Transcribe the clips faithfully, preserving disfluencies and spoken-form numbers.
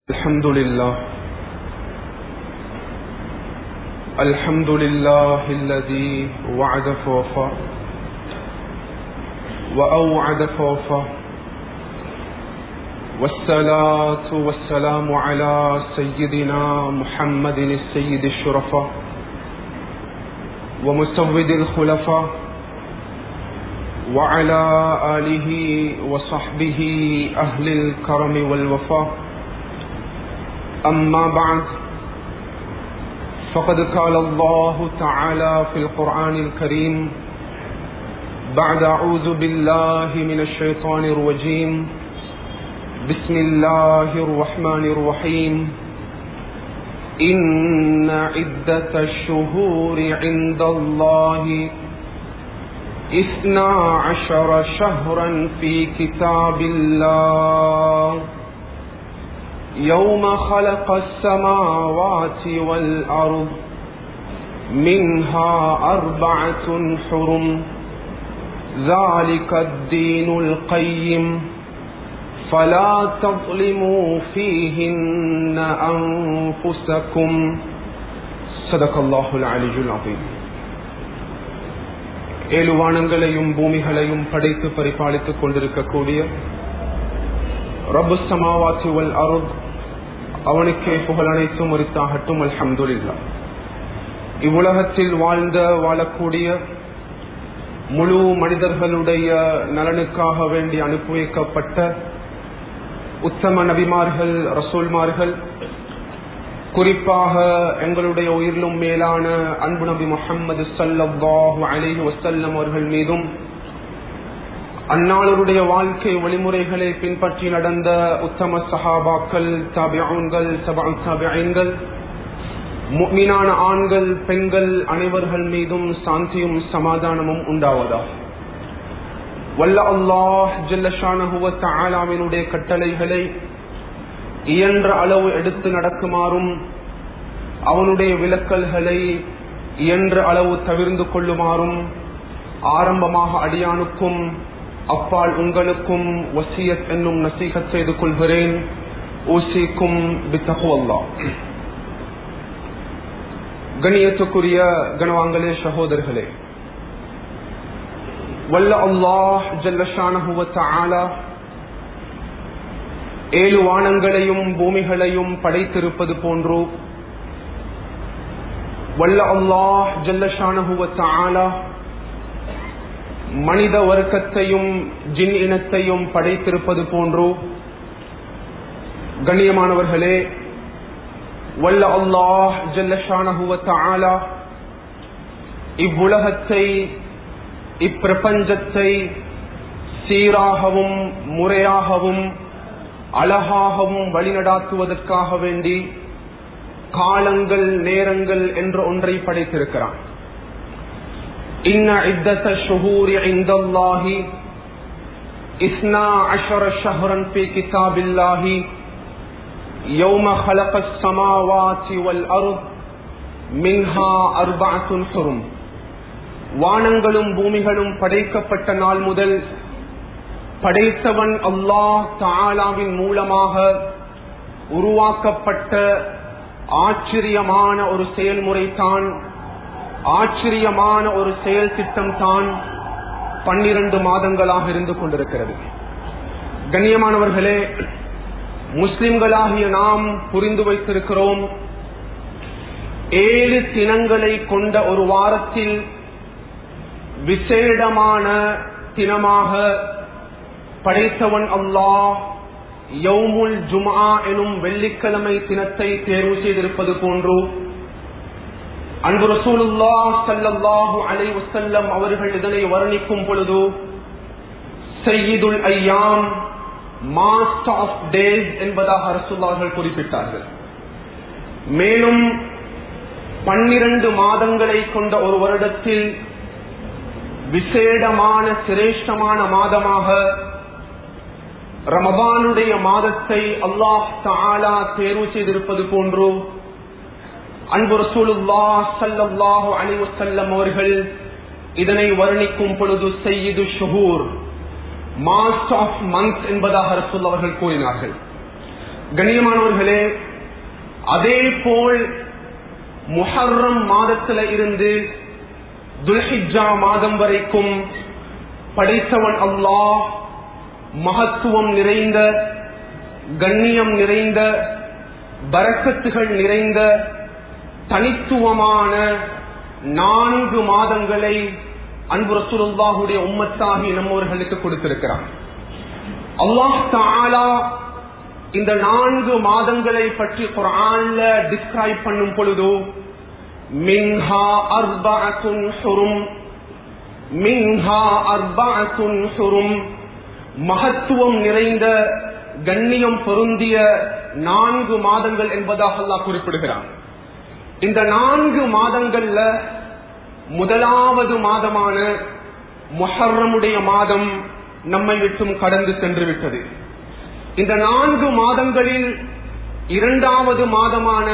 الحمد لله الحمد لله الذي وعد فوفى وأوعد فوفى والصلاة والسلام على سيدنا محمد السيد الشرفاء ومسود الخلفاء وعلى آله وصحبه أهل الكرم والوفاء. أما بعد، فقد قال الله تعالى في القرآن الكريم بعد أعوذ بالله من الشيطان الرجيم بسم الله الرحمن الرحيم إن عدة الشهور عند الله اثنا عشر شهرا في كتاب الله يوم خلق السماوات والأرض منها أربعة حرم ذلك الدين القيم فلا تظلموا فيهن أنفسكم صدق الله العلي العظيم. ஏழு வானங்களையும் பூமிகளையும் படைத்து பரிபாலித்துக் கொண்டிருக்கக்கூடிய ரப்பு ஸமாவாத்தி வல் அர்த் அவனுக்கே புகழ் அனைத்தும் உரித்தாகட்டும். அல்ஹம்துலில்லாஹ். இவ்வுலகத்தில் வாழ்ந்த வாழக்கூடிய முழு மனிதர்களுடைய நலனுக்காக வேண்டி அனுப்பி வைக்கப்பட்ட உத்தம நபிமார்கள், ரசூல்மார்கள், குறிப்பாக எங்களுடைய உயிரிலும் மேலான அன்பு நபி முஹம்மது ஸல்லல்லாஹு அலைஹி வஸல்லம் அவர்கள் மீதும் அந்நாளருடைய வாழ்க்கை வழிமுறைகளை பின்பற்றி நடந்த உத்தம சஹாபாக்கள், தாபிஊன்கள், தபஉ தாபிஈன்கள், முஃமினான ஆண்கள், பெண்கள் அனைவர்கள் மீதும் சாந்தியும் சமாதானமும் உண்டாவதாக. வல்ல அல்லாஹ் ஜல்ல ஷானஹு வ தஆலாவினுடைய கட்டளைகளை இயன்ற அளவு எடுத்து நடக்குமாறும், அவனுடைய விலக்கல்களை இயன்ற அளவு தவிர்ந்து கொள்ளுமாறும் ஆரம்பமாக அடியானுக்கும் அப்பால் உங்களுக்கும் வசியத் என்னும் நசீஹத் செய்து கொள்கிறேன். ஊசிக்கும் பித்தக்வல்லாஹ். கண்ணியத்துக்குரிய கணவான்களே, சகோதரர்களே, வல்ல அல்லாஹ் ஜல்ல ஷானஹு வ தஆலா ஏழு வானங்களையும் பூமிகளையும் படைத்திருப்பது போன்று வல்ல அல்லாஹ் ஜல்ல ஷானஹு வ தஆலா மனித வர்க்கத்தையும் ஜின் இனத்தையும் படைத்திருப்பது போன்று, கண்ணியமானவர்களே, வல்ல அல்லாஹ் ஜல்ல ஷானஹு வ தஆலா இவ்வுலகத்தை, இப்பிரபஞ்சத்தை சீராகவும் முறையாகவும் அழகாகவும் வழிநடாத்துவதற்காக வேண்டி காலங்கள், நேரங்கள் என்ற ஒன்றை படைத்திருக்கிறான். إن عدة الشهور عند الله اثنا عشر شهرا في كتاب الله يوم خلق السماوات والأرض منها أربعة حرم. வானங்களும் பூமிகளும் படைக்கப்பட்ட நாள் முதல் படைத்தவன் அல்லாஹ் தஆலாவின் மூலமாக உருவாக்கப்பட்ட ஆச்சரியமான ஒரு செயல்முறை தான், ஆச்சரியமான ஒரு செயல் திட்டம் தான் பன்னிரண்டு மாதங்களாக இருந்து கொண்டிருக்கிறது. கண்ணியமானவர்களே, முஸ்லிம்களாகிய நாம் புரிந்து வைத்திருக்கிறோம், ஏழு தினங்களை கொண்ட ஒரு வாரத்தில் விசேடமான தினமாக படைத்தவன் அல்லாஹ் யௌமுல் ஜும்ஆ எனும் வெள்ளிக்கிழமை தினத்தை தேர்வு செய்திருப்பது போன்று, அன்பு ரசூலுல்லாஹ் ஸல்லல்லாஹு அலைஹி வஸல்லம் அவர்கள் இதனை வர்ணிக்கும் பொழுது சய்யிதுல் அய்யாம், மாஸ்டர் ஆஃப் டேஸ் என்பதாக ரசூலுல்லாஹ் குறிப்பிட்டார்கள். மேலும் பன்னிரண்டு மாதங்களை கொண்ட ஒரு வருடத்தில் விசேடமான சிரேஷ்டமான மாதமாக ரமபானுடைய மாதத்தை அல்லாஹ் தஆலா தேர்வு செய்திருப்பது போன்று, அன்பு ரசூலுல்லாஹ் ஸல்லல்லாஹு அலைஹி வஸல்லம் அவர்கள் இதனை வர்ணிக்கும் பொழுது சய்யிது ஷுஹூர், மாஸ்டர் ஆஃப் மந்த்ஸ் என்பதாக ரசூலுல்லாஹ் அவர்கள் கூறினார்கள். கண்ணியமானவர்களே, அதே போல் முஹர்ரம் மாதத்துல இருந்து துல்ஹிஜ்ஜா மாதம் வரைக்கும் படைத்தவன் அல்லாஹ் மகத்துவம் நிறைந்த, கண்ணியம் நிறைந்த, பரக்கத்துகள் நிறைந்த தனித்துவமான நான்கு மாதங்களை அன்பு ரசூலுல்லாஹுடைய உம்மத்தாகி நம்மவர்களுக்கு கொடுத்திருக்கிறார். அல்லாஹ் தஆலா இந்த நான்கு மாதங்களை பற்றி குர்ஆன்ல டிஸ்கிரைப் பண்ணும் பொழுது மின்ஹா அர்பஅத்துன் ஹுரும், மின்ஹா அர்பஅத்துன் ஹுரும், மகத்துவம் நிறைந்த, கண்ணியம் பொருந்திய நான்கு மாதங்கள் என்பதாக அல்லாஹ் குறிப்பிடுகிறார். இந்த நான்கு மாதங்கள்ல முதலாவது மாதமான முஹர்ரமுடைய மாதம் நம்மை விட்டும் கடந்து சென்று விட்டது. இந்த நான்கு மாதங்களில் இரண்டாவது மாதமான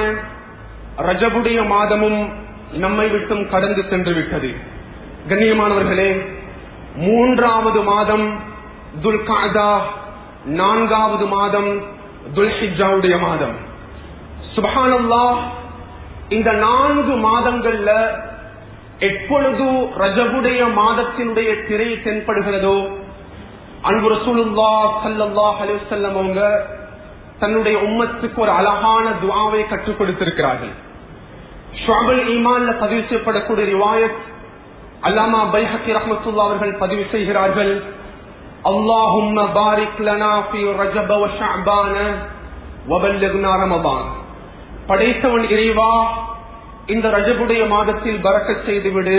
ரஜபுடைய மாதமும் நம்மை விட்டும் கடந்து சென்று விட்டது. கண்ணியமானவர்களே, மூன்றாவது மாதம் துல்காதா, நான்காவது மாதம் துல்ஹிஜ்ஜாவுடைய மாதம். சுப்ஹானல்லாஹ், இந்த நான்கு மாதங்கள்ல எப்பொழுது ரஜபுடைய மாதத்தினுடைய திரை தென்படுகிறதோ அன்பு ரசூலுல்லாஹ் ஸல்லல்லாஹு அலைஹி வஸல்லம் அவங்க தன்னுடைய உம்மத்துக்கு ஒரு அழகான துஆவை கற்றுக் கொடுத்திருக்கிறார்கள். ஷுஅபுல் ஈமான்ல பதிவு செய்யப்படக்கூடிய ரிவாயத் அல்லாமா பைஹக்கி ரஹ்மத்துல்லாஹி அவர்கள் பதிவு செய்கிறார்கள். அல்லாஹும்ம பாரிக் லனா ஃபீ ரஜப வ ஷஅபான வ பல்லிக்னா ரமதான். படைத்தவன் இறைவா, இந்த ரஜபுடைய மாதத்தில் பரக்கத் செய்துவிடு,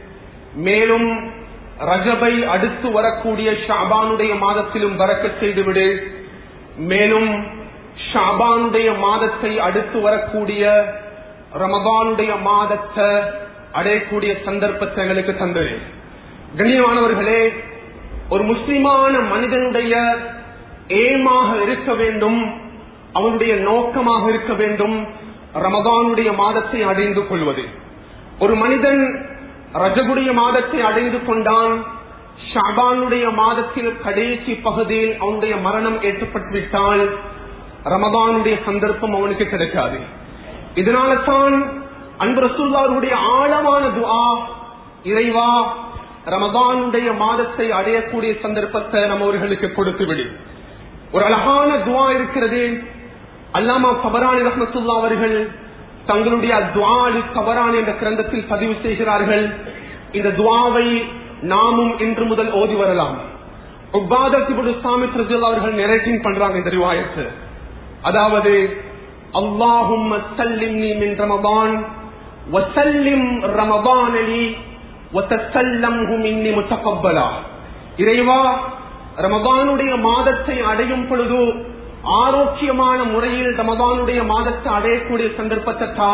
மேலும் ரஜபை அடுத்து வரக்கூடிய ஷஅபானுடைய மாதத்திலும் பரக்கத் செய்துவிடு, மேலும் ஷஅபானுடைய மாதத்தை அடுத்து வரக்கூடிய ரமதானுடைய மாதத்தை அடையக்கூடிய சந்தர்ப்பத்தை எங்களுக்கு தந்தது. கண்ணியமானவர்களே, ஒரு முஸ்லிமான மனிதனுடைய ஏமாக இருக்க வேண்டும், அவனுடைய நோக்கமாக இருக்க வேண்டும் ரமதானுடைய மாதத்தை அடைந்து கொள்வது. ஒரு மனிதன் ரஜபுடைய மாதத்தை அடைந்து கொண்டான், ஷஅபானுடைய மாதத்தில் கடைசி பகுதியில் அவனுடைய மரணம் ஏற்பட்டுவிட்டால் ரமதானுடைய சந்தர்ப்பம் அவனுக்கு கிடைக்காது. இதனால தான் அன்பு ரசூலுல்லாஹ்வுடைய ஆழமான துஆ, இறைவா ரமதானுடைய மாதத்தை அடையக்கூடிய சந்தர்ப்பத்தை நம்மவர்களுக்கு கொடுத்து விடு. ஒரு அழகான துஆ இருக்கிறது. அல்லாமா தபரானி ரஹ்மத்துல்லாஹி அவர்கள் தங்களுடைய துஆ அல் தபரானி என்ற கிரந்தத்தில் பதிவு செய்கிறார்கள். இந்த துஆவை நாமும் இன்று முதல் ஓதி வரலாம். உபாதத் இப்னு ஸாமித் ரலியல்லாஹு அவர்கள் நரேட்டிங் பண்றாங்க இந்த ரிவாயத்தை. அதாவது, அல்லாஹும்ம ஸல்லிம்னி மின் ரமதான் வ ஸல்லிம் ரமதான் லி வ தஸல்லம்ஹு மின்னி முத்தகப்பலா. இறைவா, ரமதானுடைய மாதத்தை அடையும் பொழுது ஆரோக்கியமான முறையில் ரமதானுடைய மாதத்தை அடையக்கூடிய சந்தர்ப்பத்தை தா,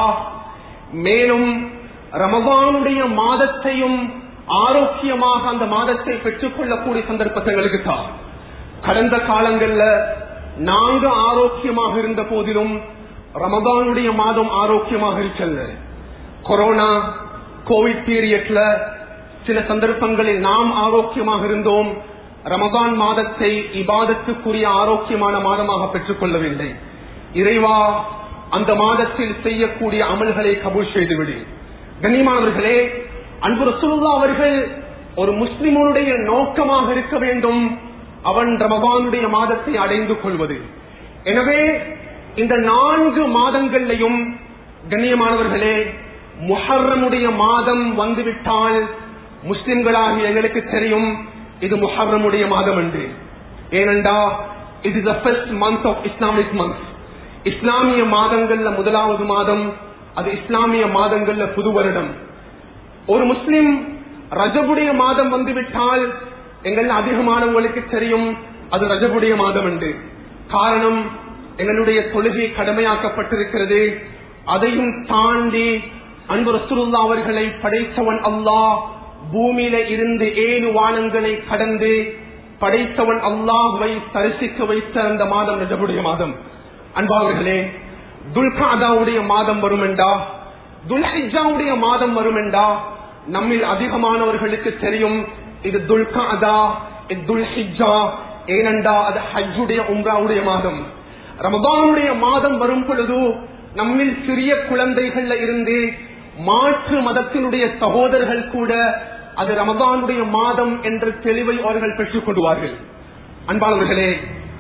மேலும் ரமதானுடைய மாதத்தையும் ஆரோக்கியமாக அந்த மாதத்தை பெற்றுக் கொள்ளக்கூடிய சந்தர்ப்பத்தை எங்களுக்கு தா. கடந்த காலங்கள்ல நாங்க ஆரோக்கியமாக இருந்த போதிலும் ரமதானுடைய மாதம் ஆரோக்கியமாக இருக்கல. கொரோனா கோவிட் பீரியட்ல சில சந்தர்ப்பங்களில் நாம் ஆரோக்கியமாக இருந்தோம், ரமதான் மாதத்தை இபாதத்துக்குரிய ஆரோக்கியமான மாதமாக பெற்றுக் கொள்ளவில்லை. இறைவா, அந்த மாதத்தில் செய்யக்கூடிய அமல்களை கபூல் செய்துவிடு. கண்ணியமானவர்களே, அன்பு ரசூலுல்லாஹ் அவர்கள் ஒரு முஸ்லிமுடைய நோக்கமாக இருக்க வேண்டும் அவன் ரமதானுடைய மாதத்தை அடைந்து கொள்வது. எனவே இந்த நான்கு மாதங்களையும் கண்ணியமானவர்களே, முஹர்ரமுடைய மாதம் வந்துவிட்டால் முஸ்லிம்களாகி எங்களுக்கு தெரியும் இது முஹர்ரமுடைய மாதம் என்று. ஏனென்றா it is the first month of Islamic month. இஸ்லாமிய மாதங்கள்ல முதலாவது மாதம், அது இஸ்லாமிய மாதங்கள்ல புது வருடம். ஒரு முஸ்லிம் ரஜபுடைய மாதம் வந்துவிட்டால் எங்கள் அதிகமானவங்களுக்கு தெரியும் அது ரஜபுடைய மாதம் என்று. காரணம், எங்களுடைய தொழுகை கடமையாக்கப்பட்டிருக்கிறது. அதையும் தாண்டி அன்பு ரசூலுல்லாஹ் அவர்களை படைத்தவன் அல்லாஹ் பூமியில இருந்து ஏழு வானங்களை கடந்து படைத்தவன் அல்லாஹ்வை தரிசிக்க வைத்த அந்த மாதம் ரஜபுடைய மாதம். அன்பாளர்களே, துல்காதாவுடைய மாதம் வரும் என்றா, துல்ஹிஜ்ஜாவுடைய மாதம் வரும் என்றா நம்மில் அதிகமானவர்களுக்கு தெரியும் இது துல்காதா, இது துல்ஹிஜ்ஜா. ஏனென்றா அது ஹஜ்ஜுடைய உம்ராவுடைய மாதம். ரமதானுடைய மாதம் வரும் பொழுது நம்மில் சிறிய குழந்தைகள்ல இருந்து மாற்று மதத்தினுடைய சகோதரர்கள் கூட அது ரமதானுடைய மாதம் என்ற தெளிவை அவர்கள் பெற்றுக் கொள்வார்கள். அன்பானவர்களே,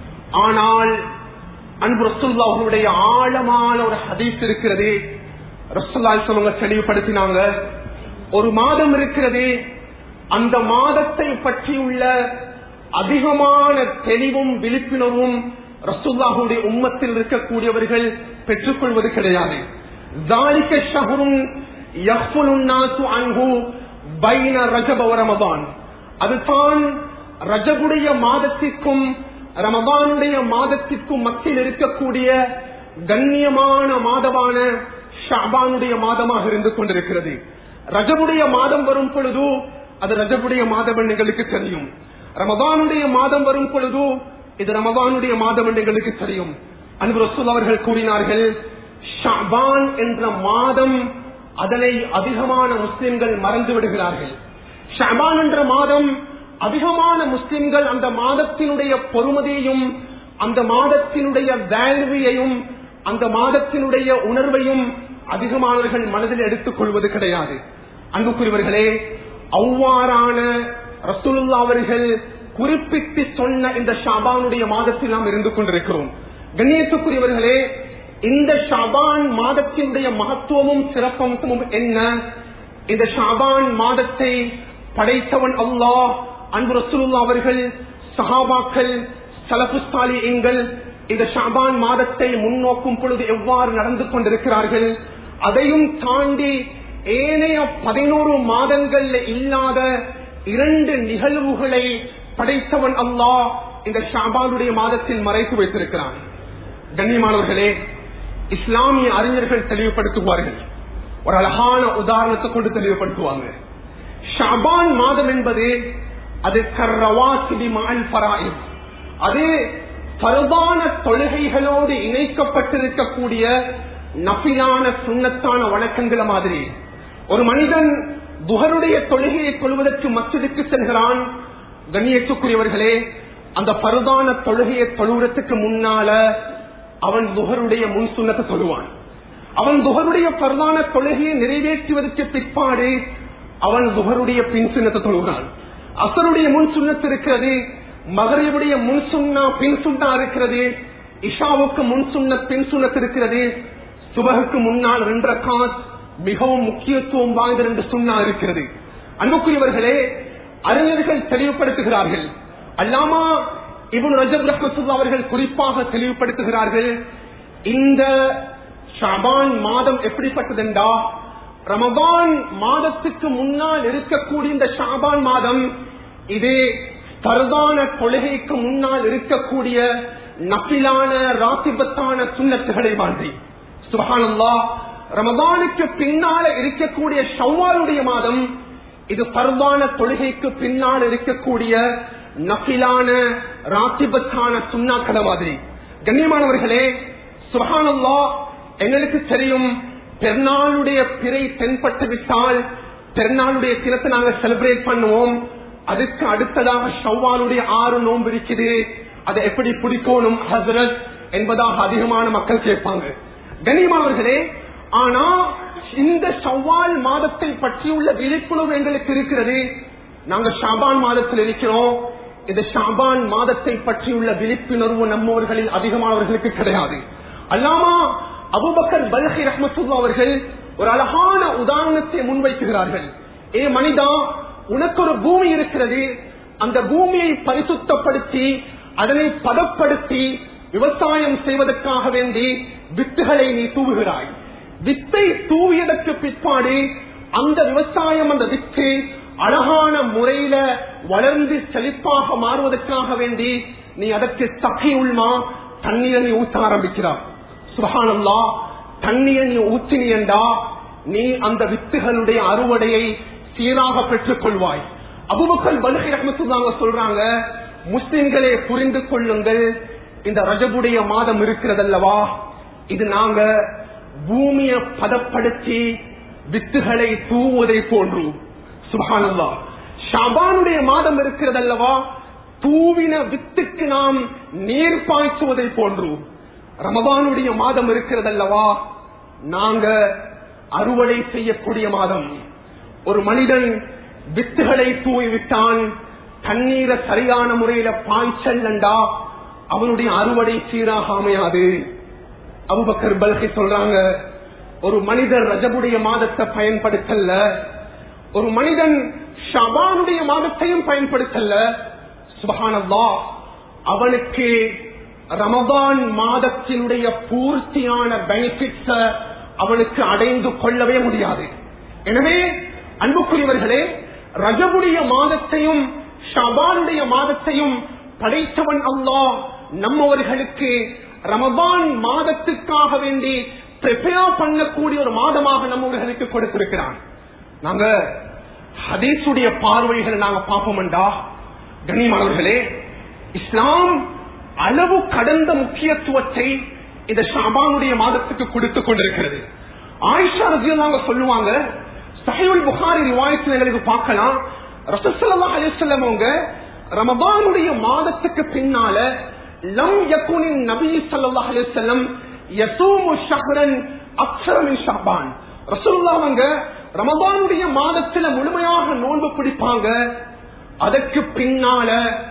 ஆனால் அன்பு ரசூலுல்லாஹ் அவர்களுடைய ஆழமான ஒரு ஹதீஸ் இருக்கிறது. ரசூலுல்லாஹி ஸல்லல்லாஹு அலைஹி தெளிவுபடுத்தினாங்க, ஒரு மாதம் இருக்கிறது, அந்த மாதத்தை பற்றியுள்ள அதிகமான தெளிவும் விழிப்புணர்வும் ரசூலுல்லாஹுடைய உம்மத்தில் இருக்கக்கூடியவர்கள் பெற்றுக் கொள்வது கிடையாது. ذَلِكَ شَهْرٌ يَغْفُلُ النَّاسُ عَنْهُ بَيْنَ رَجَبَ وَرَمَضَانَ. அதுதான் ரஜபுடைய மாதத்திற்கும் ரமதானுடைய மாதத்திற்கும் மத்தியில் இருக்கக்கூடிய கண்ணியமான மாதமான ஷஅபானுடைய மாதமாக இருந்து கொண்டிருக்கிறது. ரஜபுடைய மாதம் வரும் பொழுது அது ரஜபுடைய மாதம் எங்களுக்கு தெரியும். ரமதானுடைய மாதம் வரும் பொழுது இது ரமதானுடைய மாதம் எங்களுக்கு தெரியும். அன்பு ரசூல் அவர்கள் கூறினார்கள், ஷஅபான் என்ற மாதம் அதனை அதிகமான முஸ்லிம்கள் மறந்து விடுகிறார்கள். ஷஅபான் என்ற மாதம் அதிகமான முஸ்லிம்கள் அந்த மாதத்தினுடைய பொறுமதியையும் அந்த மாதத்தினுடைய வேல்வியையும் அந்த மாதத்தினுடைய உணர்வையும் அதிகமானவர்கள் மனதில் எடுத்துக் கொள்வது கிடையாது. அன்புக்குரியவர்களே, அவ்வாறான ரசூலுல்லாஹ் அவர்கள் குறிப்பிட்டு சொன்ன இந்த ஷஅபானுடைய மாதத்தில் நாம் இருந்து கொண்டிருக்கிறோம். கண்ணியத்துக்குரியவர்களே, இந்த ஷஅபான் மாதத்தினுடைய மகத்துவமும் சிறப்பம்சமும் என்ன? இந்த ஷஅபான் மாதத்தை படைத்தவன் அல்லாஹ். அன்பு ரசூலுல்லாஹ் அவர்கள், சஹாபாக்கள், ஸலஃபுஸ் ஸாலிஹீன்கள் இந்த ஷஅபான் மாதத்தை முன்னோக்கும் பொழுது எவ்வாறு நடந்து கொண்டிருக்கிறார்கள், அதையும் தாண்டி ஏனைய பதினோரு மாதங்கள் இல்லாத இரண்டு நிகழ்வுகளை படைத்தவன் அல்லாஹ் இந்த ஷஅபானுடைய மாதத்தில் மறைத்து வைத்திருக்கிறான். கண்ணியமானவர்களே, இஸ்லாமிய அறிஞர்கள் தெளிவுபடுத்துவார்கள். ஒரு அழகான உதாரணத்தை கொண்டு தெளிவுபடுத்துவாங்க. ஷஅபான் மாதம் என்பது அது கர்ரவாசிபி மஅல் ஃபராயித், அது ஃபர்தான தொழுகைகளோடு இணைக்கப்பட்டிருக்கக்கூடிய நஃபிலான சுன்னத்தான வணக்கங்கள மாதிரி. ஒரு மனிதன் துஹருடைய தொழுகையை கொள்வதற்கு மஸ்ஜிதுக்கு செல்கிறான். கண்ணியத்துக்குரியவர்களே, அந்த ஃபர்தான தொழுகையை தொழுவதற்கு முன்னால அவன் துஹருடைய முன் சுன்னத்தை தொழுவான். அவன் துஹருடைய ஃபர்தான தொழுகையை நிறைவேற்றுவதற்கு பிற்பாடு அவன் துஹருடைய பின் சுன்னத்தை தொழுகிறான். அஸருடைய முன் சுன்னத் இருக்கிறது, மக்ரிபுடைய முன் சுன்னா பின் சுன்னா இருக்கிறது, இஷாவுக்கு முன் சுன்னத் பின் சுன்னத் இருக்கிறது, சுபஹுக்கு முன்னால் ரெண்டு ரக்காத் மிகவும் முக்கியத்துவம் வாய்ந்த ரெண்டு சுன்னா இருக்கிறது. அன்புக்குரியவர்களே, அறிஞர்கள் தெளிவுபடுத்துகிறார்கள். அல்லாமா இப்னு ரஜப் ரஹ்மத்துல்லாஹி அவர்கள் குறிப்பாக தெளிவுபடுத்துகிறார்கள், இந்த ஷஅபான் மாதம் எப்படிப்பட்டதென்றா, ரமதான் மாதத்துக்கு முன்னால் இருக்கக்கூடிய இந்த ஷஅபான் மாதம் இது ஃபர்தான தொழுகைக்கு முன்னால் இருக்கக்கூடிய நஃபிலான ராத்திபத்தான சுன்னத்துகளை மாதிரி. சுப்ஹானல்லாஹ், ரமதானுக்கு பின்னால இருக்கக்கூடிய ஷவ்வாலுடைய மாதம் இது ஃபர்தான தொழுகைக்கு பின்னால் இருக்கக்கூடிய நஃபிலான ராத்திபத்தான சுன்னாக்கள மாதிரி. கண்ணியமானவர்களே, சுப்ஹானல்லாஹ், எங்களுக்கு தெரியும், பெருநாளுடைய பிறை தென்பட்டு விட்டால் பெருநாளுடைய தினத்தை நாங்கள் செலிப்ரேட் பண்ணுவோம். அதுக்கு அடுத்ததாக ஷவ்வாலுடைய ஆறு நோன்பு இருக்குது, அதை எப்படி பிடிக்கணும் ஹஸ்ரத் என்பதாக அதிகமான மக்கள் கேட்பாங்க. கண்ணியமானவர்களே, ஆனா இந்த ஷவ்வால் மாதத்தை பற்றியுள்ள விழிப்புணர்வு எங்களுக்கு இருக்கிறது. நாங்க ஷஅபான் மாதத்தில் இருக்கிறோம். இந்த ஷஅபான் மாதத்தை பற்றியுள்ள விழிப்புணர்வு நம்மவர்களில் அதிகமானவர்களுக்கு கிடையாது. அல்லாமா அபூபக்கர் பல்கி ரஹ்மத்துல்லாஹி அவர்கள் ஒரு அழகான உதாரணத்தை முன்வைக்கிறார்கள். ஏ மனிதா, உனக்கு ஒரு பூமி இருக்கிறது, அந்த பூமியை பரிசுத்தப்படுத்தி அதனை பதப்படுத்தி விவசாயம் செய்வதற்காக வேண்டி வித்துகளை நீ தூவுகிறாய். வித்தை தூவியதற்கு பிற்பாடு அந்த விவசாயம், அந்த வித்து அழகான முறையில வளர்ந்து செழிப்பாக மாறுவதற்காக வேண்டி நீ அதற்கு சகை உள்மா தண்ணீரை நீ ஊற்ற ஆரம்பிக்கிறார். சுப்ஹானல்லாஹ், தண்ணீரை நீ ஊற்றினியண்டா நீ அந்த வித்துகளுடைய அறுவடையை சீராக பெற்றுக் கொள்வாய். அபூபக்கர் பல்கி ரஹ்மத்துல்லாஹி சொல்றாங்க, முஸ்லிம்களே புரிந்து கொள்ளுங்கள், இந்த ரஜபுடைய மாதம் இருக்கிறதல்லவா, இது நாங்க பூமியை பதப்படுத்தி வித்துகளை தூவுவதை போன்று. சுப்ஹானல்லாஹ், ஷஅபானுடைய மாதம் இருக்கிறதல்லவா, தூவின வித்துக்கு நாம் நீர் பாய்ச்சுவதை போன்று. ரமதானுடைய மாதம் இருக்கிறதல்லவா, நாங்க அறுவடை செய்யக்கூடிய மாதம். ஒரு மனிதன் வித்துகளை தூவி விட்டான், தண்ணீரை சரியான முறையில பாய்ச்சல் நண்டா அவனுடைய அறுவடை சீராக அமையாது. அபூபக்கர் பல்கி சொல்றாங்க, ஒரு மனிதர் ரஜபுடைய மாதத்தை பயன்படுத்தல, ஒரு மனிதன் ஷபானுடைய மாதத்தையும் பயன்படுத்தல, சுப்ஹானல்லாஹ், அவனுக்கு ரமதான் மாதத்தினுடைய பூர்த்தியான பெனிஃபிட்ஸ அவனுக்கு அடைந்து கொள்ளவே முடியாது. எனவே அன்புக்குரியவர்களே, ரஜபுடைய மாதத்தையும் ஷபானுடைய மாதத்தையும் படைத்தவன் அல்லாஹ் நம்மவர்களுக்கு ரமதான் மாதத்துக்காக வேண்டி பிரிப்பேர் பண்ணக்கூடிய ஒரு மாதமாக நம்மவர்களுக்கு கொடுத்திருக்கிறான். நாங்க ஹதீஸுடைய பார்வைகளை நாங்க பார்ப்போம்டா கண்ணியமானவர்களே, இஸ்லாம் அளவு கடந்த முக்கியத்துவத்தை இந்த ஷாபானுடைய மாதத்துக்கு கொடுத்துக் கொண்டிருக்கிறது. ஆயிஷா ரலியல்லாஹு சொல்லுவாங்க, சஹீஹுல் புகாரி ரிவாயத்தில் எங்களுக்கு பார்க்கலாம், ரசூல் ஸல்லல்லாஹு அலைஹி வஸல்லம் அவங்க ரமதானுடைய மாதத்துக்கு பின்னால லம் யகுனின் நபி ஸல்லல்லாஹு அலைஹி வஸல்லம் யஸூமு ஷஹ்ரன் அக்ஸர மின் ஷஅபான். ரசூலுல்லாஹ் அவங்க ரமதானுடைய மாதத்துல முழுமையாக நோன்பு பிடிப்பாங்க. அதற்கு பின்னால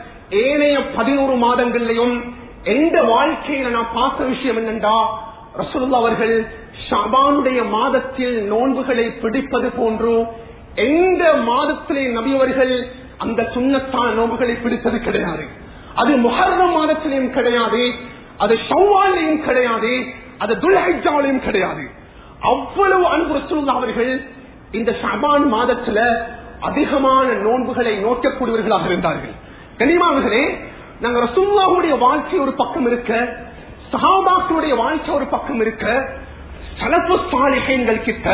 ஏனைய பதினோரு மாதங்களையும் எந்த வாழ்க்கையில நான் பார்த்த விஷயம் என்னண்டா, ரசூலுல்லாஹ் அவர்கள் ஷஅபானுடைய மாதத்தில் நோன்புகளை பிடிப்பது போன்று எந்த மாதத்திலே நபி அவர்கள் அந்த சுன்னத்தான நோன்புகளை பிடித்தது கிடையாது. அது முஹர்ரம் மாதத்திலையும் கிடையாது, அது ஷவ்வாலையும் கிடையாது, அது துல்ஹிஜ்ஜாலையும் கிடையாது. அவ்வளவு அன்பு ரசூலுல்லாஹ் அவர்கள் இந்த ஷஅபான் மாதத்துல அதிகமான நோன்புகளை நோக்கக்கூடியவர்களாக இருந்தார்கள். கனிமாவர்களே, நாங்க ரசூலுல்லாஹுடைய வாழ்க்கை ஒரு பக்கம் இருக்க, சஹாபாக்களுடைய வாழ்க்கை ஒரு பக்கம் இருக்க, ஸலஃபு ஸாலிஹீன்கள் கிட்ட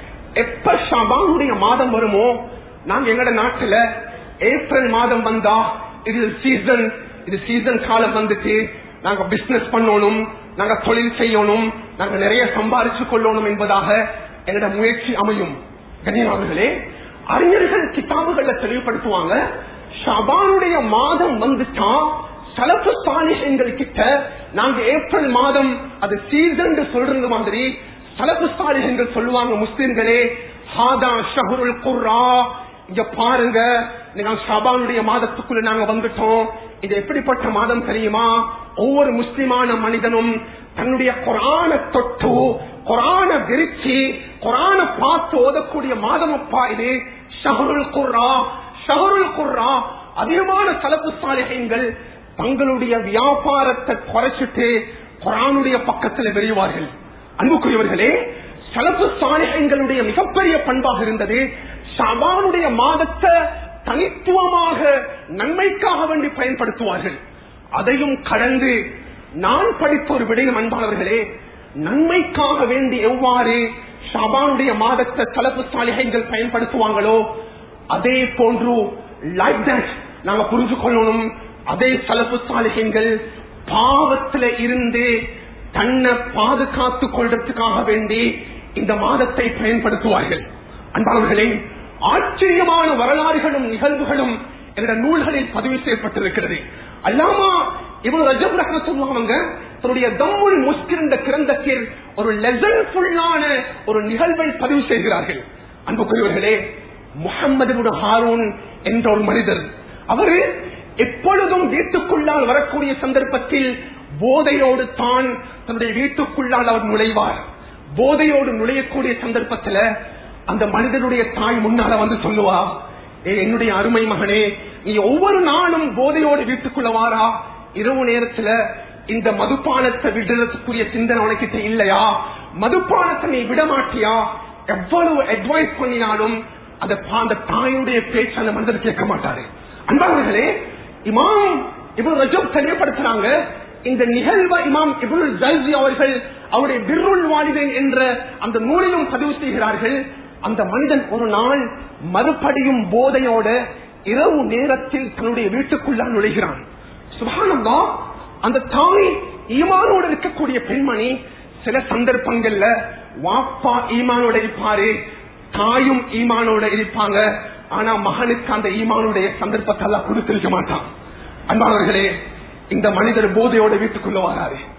எப்ப ஷஅபானுடைய மாதம் வருமோ, நாங்க எங்கட நாட்டுல ஏப்ரல் மாதம் வந்தா இது சீசன், இது சீசன் காலம் வந்துட்டு நாங்க பிசினஸ் பண்ணணும், நாங்க தொழில் செய்யணும், நாங்க நிறைய சம்பாதிச்சு கொள்ளணும் என்பதாக எங்கட முயற்சி அமையும். கண்ணியமானவர்களே, அறிஞர்கள் கிதாபுகளை தெளிவுபடுத்துவாங்க, ஷஅபானுடைய மாதம் வந்துட்டா ஸலஃபு ஸாலிஹீன்கள் கிட்ட நாங்க ஏப்ரல் மாதம் அது சீசன் சொல்றது மாதிரி ஸலஃபு ஸாலிஹீன்கள் சொல்லுவாங்க, முஸ்லிம்களே ஹாதா ஷஹ்ருல் குர்ரா, இங்க பாருங்க, நீங்க ஷஅபானுடைய மாதத்துக்குள்ள நாங்க வந்துட்டோம். இது எப்படிப்பட்ட மாதம் தெரியுமா? ஒவ்வொரு முஸ்லிமான மனிதனும் தன்னுடைய குர்ஆன தொட்டு குர்ஆன விரிச்சி குர்ஆன பார்த்து ஓதக்கூடிய மாதம் அப்பா இது. ஷஹ்ருல் குர்ரா, ஷஹ்ருல் குர்ரா. அதிகமான ஸலஃபு ஸாலிஹீன்கள் தங்களுடைய வியாபாரத்தை குறைச்சிட்டு குர்ஆனுடைய பக்கத்தில் விரைவார்கள். அன்புக்குரியவர்களே, ஸலஃபு ஸாலிஹீன்களுடைய மிகப்பெரிய பண்பாக இருந்தது ஷஅபானுடைய மாதத்தை தனித்துவமாக நன்மைக்காக வேண்டி பயன்படுத்துவார்கள். அதையும் கடந்து நான் படித்த ஒரு விடயம் அன்பானவர்களே, நன்மைக்காக வேண்டி எவ்வாறு ஷஅபானுடைய மாதத்தை ஸலஃபு ஸாலிஹீன்கள் பயன்படுத்துவாங்களோ அதே போன்று லைக் தட் நாங்க புரிஞ்சு கொள்ளணும். அதே ஸலஃபு ஸாலிஹீன்கள் பாவத்தில இருந்து தன்னை பாதுகாத்துக் கொள்றதுக்காக வேண்டி இந்த மாதத்தை பயன்படுத்துவார்கள். அன்பானவர்களே, ஆச்சரியமான வரலாறுகளும் நிகழ்வுகளும் எங்களுடைய நூல்களில் பதிவு செய்யப்பட்டிருக்கிறது. அல்லாமா இப்னு ரஜப் ரஹ்மத்துல்லாஹி தன்னுடைய தம்முல் முஸ்கிர் என்ற கிரந்தத்தில் ஒரு லெசன் ஃபுல்லான ஒரு நிகழ்வை பதிவு செய்கிறார்கள். அன்புக்குரியவர்களே, முஹம்மது இப்னு ஹாரூன் என்ற ஒரு மனிதர், அவரு எப்பொழுதும் வீட்டுக்குள்ளால் வரக்கூடிய சந்தர்ப்பத்தில் போதையோடு தான் தன்னுடைய வீட்டுக்குள்ளால் அவர் நுழைவார். போதையோடு நுழையக்கூடிய சந்தர்ப்பத்தில் அந்த மனிதனுடைய தாய் முன்னால வந்து சொல்லுவா, ஏ என்னுடைய அருமை மகனே, நீ ஒவ்வொரு நாளும் போதையோடு வீட்டுக்குள்ள வாரா, இரவு நேரத்துல இந்த மதுபானத்தை விடுறதுக்குரிய சிந்தனை உனக்கிட்ட இல்லையா? மதுபானத்தை நீ விட மாட்டியா? எவ்வளவு அட்வைஸ் பண்ணினாலும் அந்த தாயுடைய பேச்சு அந்த மனிதர் கேட்க மாட்டாரு. அன்பானவர்களே, இமாம் இப்னு ரஜப் தெளிவுபடுத்துறாங்க, இந்த நிகழ்வை இமாம் இப்னு ஜல்ஜி அவர்கள் அவருடைய பிர்ருல் வாலிதைன் என்ற அந்த நூலிலும் பதிவு செய்கிறார்கள். அந்த மனிதன் ஒரு நாள் மறுபடியும் போதையோட இரவு நேரத்தில் தன்னுடைய வீட்டுக்குள்ள நுழைகிறான். சுப்ஹானல்லாஹ், அந்த தாய் ஈமானோடு இருக்கக்கூடிய பெண்மணி சில சந்தர்ப்பங்கள்ல வாப்பா ஈமானோட இருப்பாரு, தாயும் ஈமானோட இருப்பாங்க. ஆனா மகனுக்கு அந்த ஈமானுடைய சந்தர்ப்பத்தை எல்லாம் கொடுத்திருக்க மாட்டான். அன்பானவர்களே, இந்த மனிதர் போதையோட வீட்டுக்குள்ள வராரு.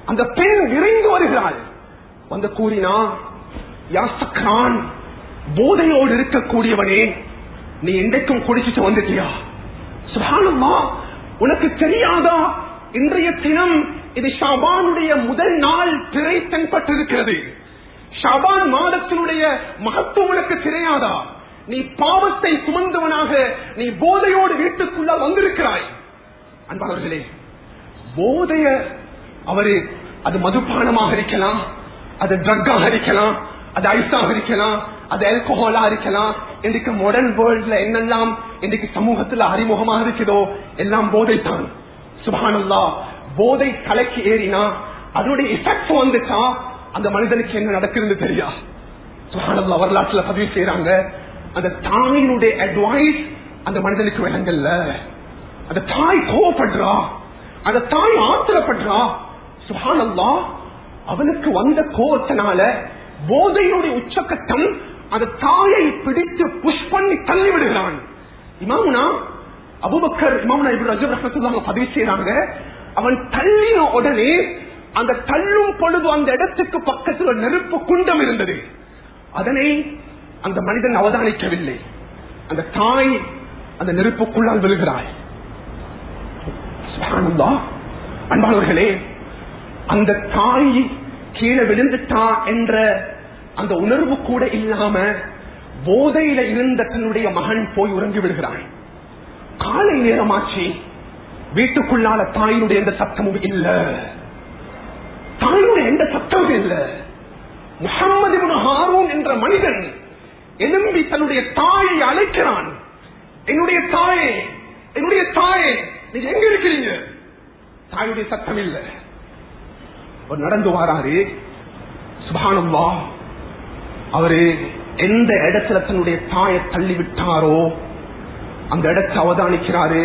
அந்த பெண் விரைந்து வருகிறாள். வந்து கூறினா, யா சக்ரான், போதையோடு இருக்கக்கூடியவனே, நீ இன்றைக்கும் குடிச்சிட்டு வந்துட்டியா? சுப்ஹானல்லாஹ், உனக்கு தெரியாதா இன்றைய தினம் இது ஷாபானுடைய முதல் நாள் திரை தென்பட்டிருக்கிறது. ஷாபான் மாதத்தினுடைய மகத்துவம் உனக்கு தெரியாதா? நீ பாவத்தை சுமந்தவனாக நீ போதையோடு வீட்டுக்குள்ள வந்திருக்கிறாய். அன்பானவர்களே, போதைய அவரு அது மதுபானமாக இருக்கலாம், அது ட்ரக்காக இருக்கலாம், அது ஐஸாக இருக்கலாம், அது ஆல்கஹாலா இருக்கலாம். இன்றைக்கு மாடர்ன் வேர்ல்ட்ல என்னெல்லாம் இன்றைக்கு சமூகத்துல அறிமுகமாக இருக்குதோ எல்லாம் போதை தான். சுப்ஹானல்லாஹ், போதை தலைக்கு ஏறினா அதனுடைய எஃபெக்ட் வந்துட்டா அந்த மனிதனுக்கு என்ன நடக்கிறது தெரியா? சுப்ஹானல்லாஹ், வரலாற்றுல பதிவு செய்யறாங்க, அந்த தாயினுடைய அட்வைஸ் அந்த மனிதனுக்கு விளங்கல்ல. அந்த தாய் கோவப்படுறா, அந்த தாய் ஆத்திரப்படுறா. சுப்ஹானல்லாஹ், அவனுக்கு வந்த கோபத்தினால போதையினுடைய உச்சக்கட்டம் அந்த தாயை பிடித்து புஷ் பண்ணி தள்ளி விடுகிறான். இமாமுனா அபூபக்கர் இமாமுனா இப்னு ரஜப் ரஹ்மத்துல்லாஹி பதிவு செய்யறாங்க, அவன் தள்ளின உடனே அந்த தள்ளும் பொழுது அந்த இடத்துக்கு பக்கத்தில் நெருப்பு குண்டம் இருந்தது. அதனை அந்த மனிதன் அவதானிக்கவில்லை. அந்த தாய் அந்த நெருப்புக்குள்ளால் விழுகிறாள். சுப்ஹானல்லாஹ், அன்பானவர்களே, அந்த தாய் கீழே விழுந்துட்டா என்ற அந்த உணர்வு கூட இல்லாம போதையில இருந்த தன்னுடைய மகன் போய் உறங்கி விடுகிறான். காலை நேரமாச்சு, வீட்டுக்குள்ளால தாயினுடைய எந்த சத்தமும் இல்ல, தாயினுடைய எந்த சத்தமும் இல்ல. முஹம்மது இப்னு ஹாரூன் என்ற மனிதன் எழும்பி தன்னுடைய தாயை அழைக்கிறான். என்னுடைய தாயே, என்னுடைய தாயே, நீங்க எங்க இருக்கிறீங்க? தாயுடைய சத்தம் இல்ல. அவர் நடந்து வாராரு. சுப்ஹானல்லாஹ், அவரு எந்த இடத்துல தன்னுடைய தாயை தள்ளிவிட்டாரோ அந்த இடத்தை அவதானிக்கிறாரு.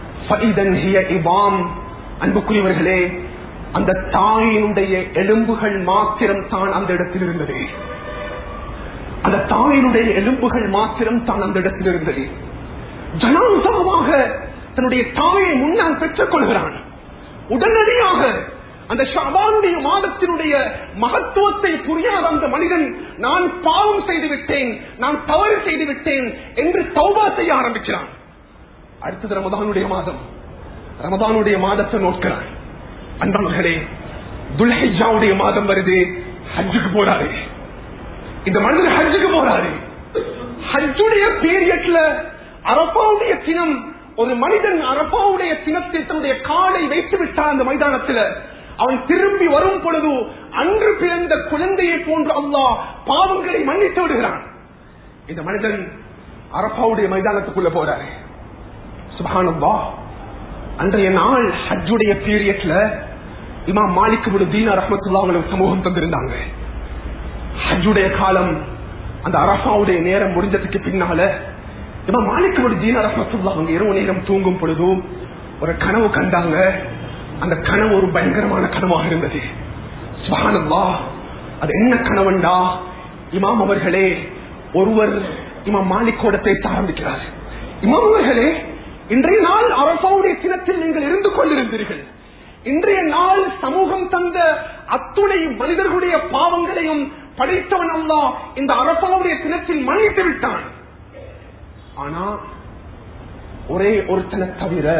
அன்புக்குரியவர்களே, அந்த தாயினுடைய எலும்புகள் மாத்திரம் தான் அந்த இடத்தில் இருந்தது. அந்த தாயினுடைய எலும்புகள் மாத்திரம் தான் அந்த இடத்தில் இருந்தது. ஜனாசாவாக தன்னுடைய தாயை முன்னால் பெற்றுக் கொள்கிறான். உடனடியாக அந்த ஷாபானுடைய மாதத்தினுடைய மகத்துவத்தை புரியாத அந்த மனிதன், நான் பாவம் செய்து விட்டேன், நான் தவறு செய்து விட்டேன் என்று தௌபா செய்ய ஆரம்பிக்கிறான். அடுத்தது ரமதானுடைய மாதம். ரமதானுடைய மாதத்தை நோக்கிறான். அன்பானவர்களே, துல்ஹிஜ்ஜாவுடைய மாதம் வருது, ஹஜ்ஜுக்கு போறாரு. இந்த மனிதன் ஹஜ்ஜுக்கு போறாரு. ஹஜ்ஜுடைய பீரியட்ல அரபாவுடைய தினம், ஒரு மனிதன் அரபாவுடைய தினத்தில் தன்னுடைய காலை வைத்து விட்டான் அந்த மைதானத்தில். அவன் திரும்பி வரும் பொழுது அன்று பிறந்த குழந்தையை போன்று அல்லாஹ் பாவங்களை மன்னித்து விடுகிறான். இந்த மனிதன் அரபாவுடைய மைதானத்துக்குள்ள போறாரு. சுப்ஹானல்லாஹ், அன்றைய நாள் ஹஜ்ஜுடைய பீரியட்ல இமாம் மாலிக் இப்னு தீனார் ரஹ்மத்துல்லாஹி அலைஹி சமூகம் தந்திருந்தாங்க. ஹஜ்ஜுடைய காலம், அந்த அரபாவுடைய நேரம் முடிஞ்சதுக்கு பின்னால இமாம் மாலிக் இப்னு தீனார் ரஹ்மத்துல்லாஹி அவங்க இரவு நேரம் தூங்கும் பொழுது ஒரு கனவு கண்டாங்க. அந்த கனவு ஒரு பயங்கரமான கனவாக இருந்தது. சுப்ஹானல்லாஹ், அது என்ன கனவுண்டா, இமாம் அவர்களே, ஒருவர் இமாம் மாலிக்கோட பேச ஆரம்பிக்கிறார். இமாம் அவர்களே, இன்றைய நாள் அரபாவுடைய தினத்தில் நீங்கள் இருந்து கொண்டிருந்தீர்கள். இன்றைய நாள் சமூகம் தந்த அத்துணை மனிதர்களுடைய பாவங்களையும் படைத்தவன் அல்லாஹ் இந்த அரபாவுடைய தினத்தில் மன்னித்து விட்டான். ஆனா ஒரே ஒருத்தனை தவிர,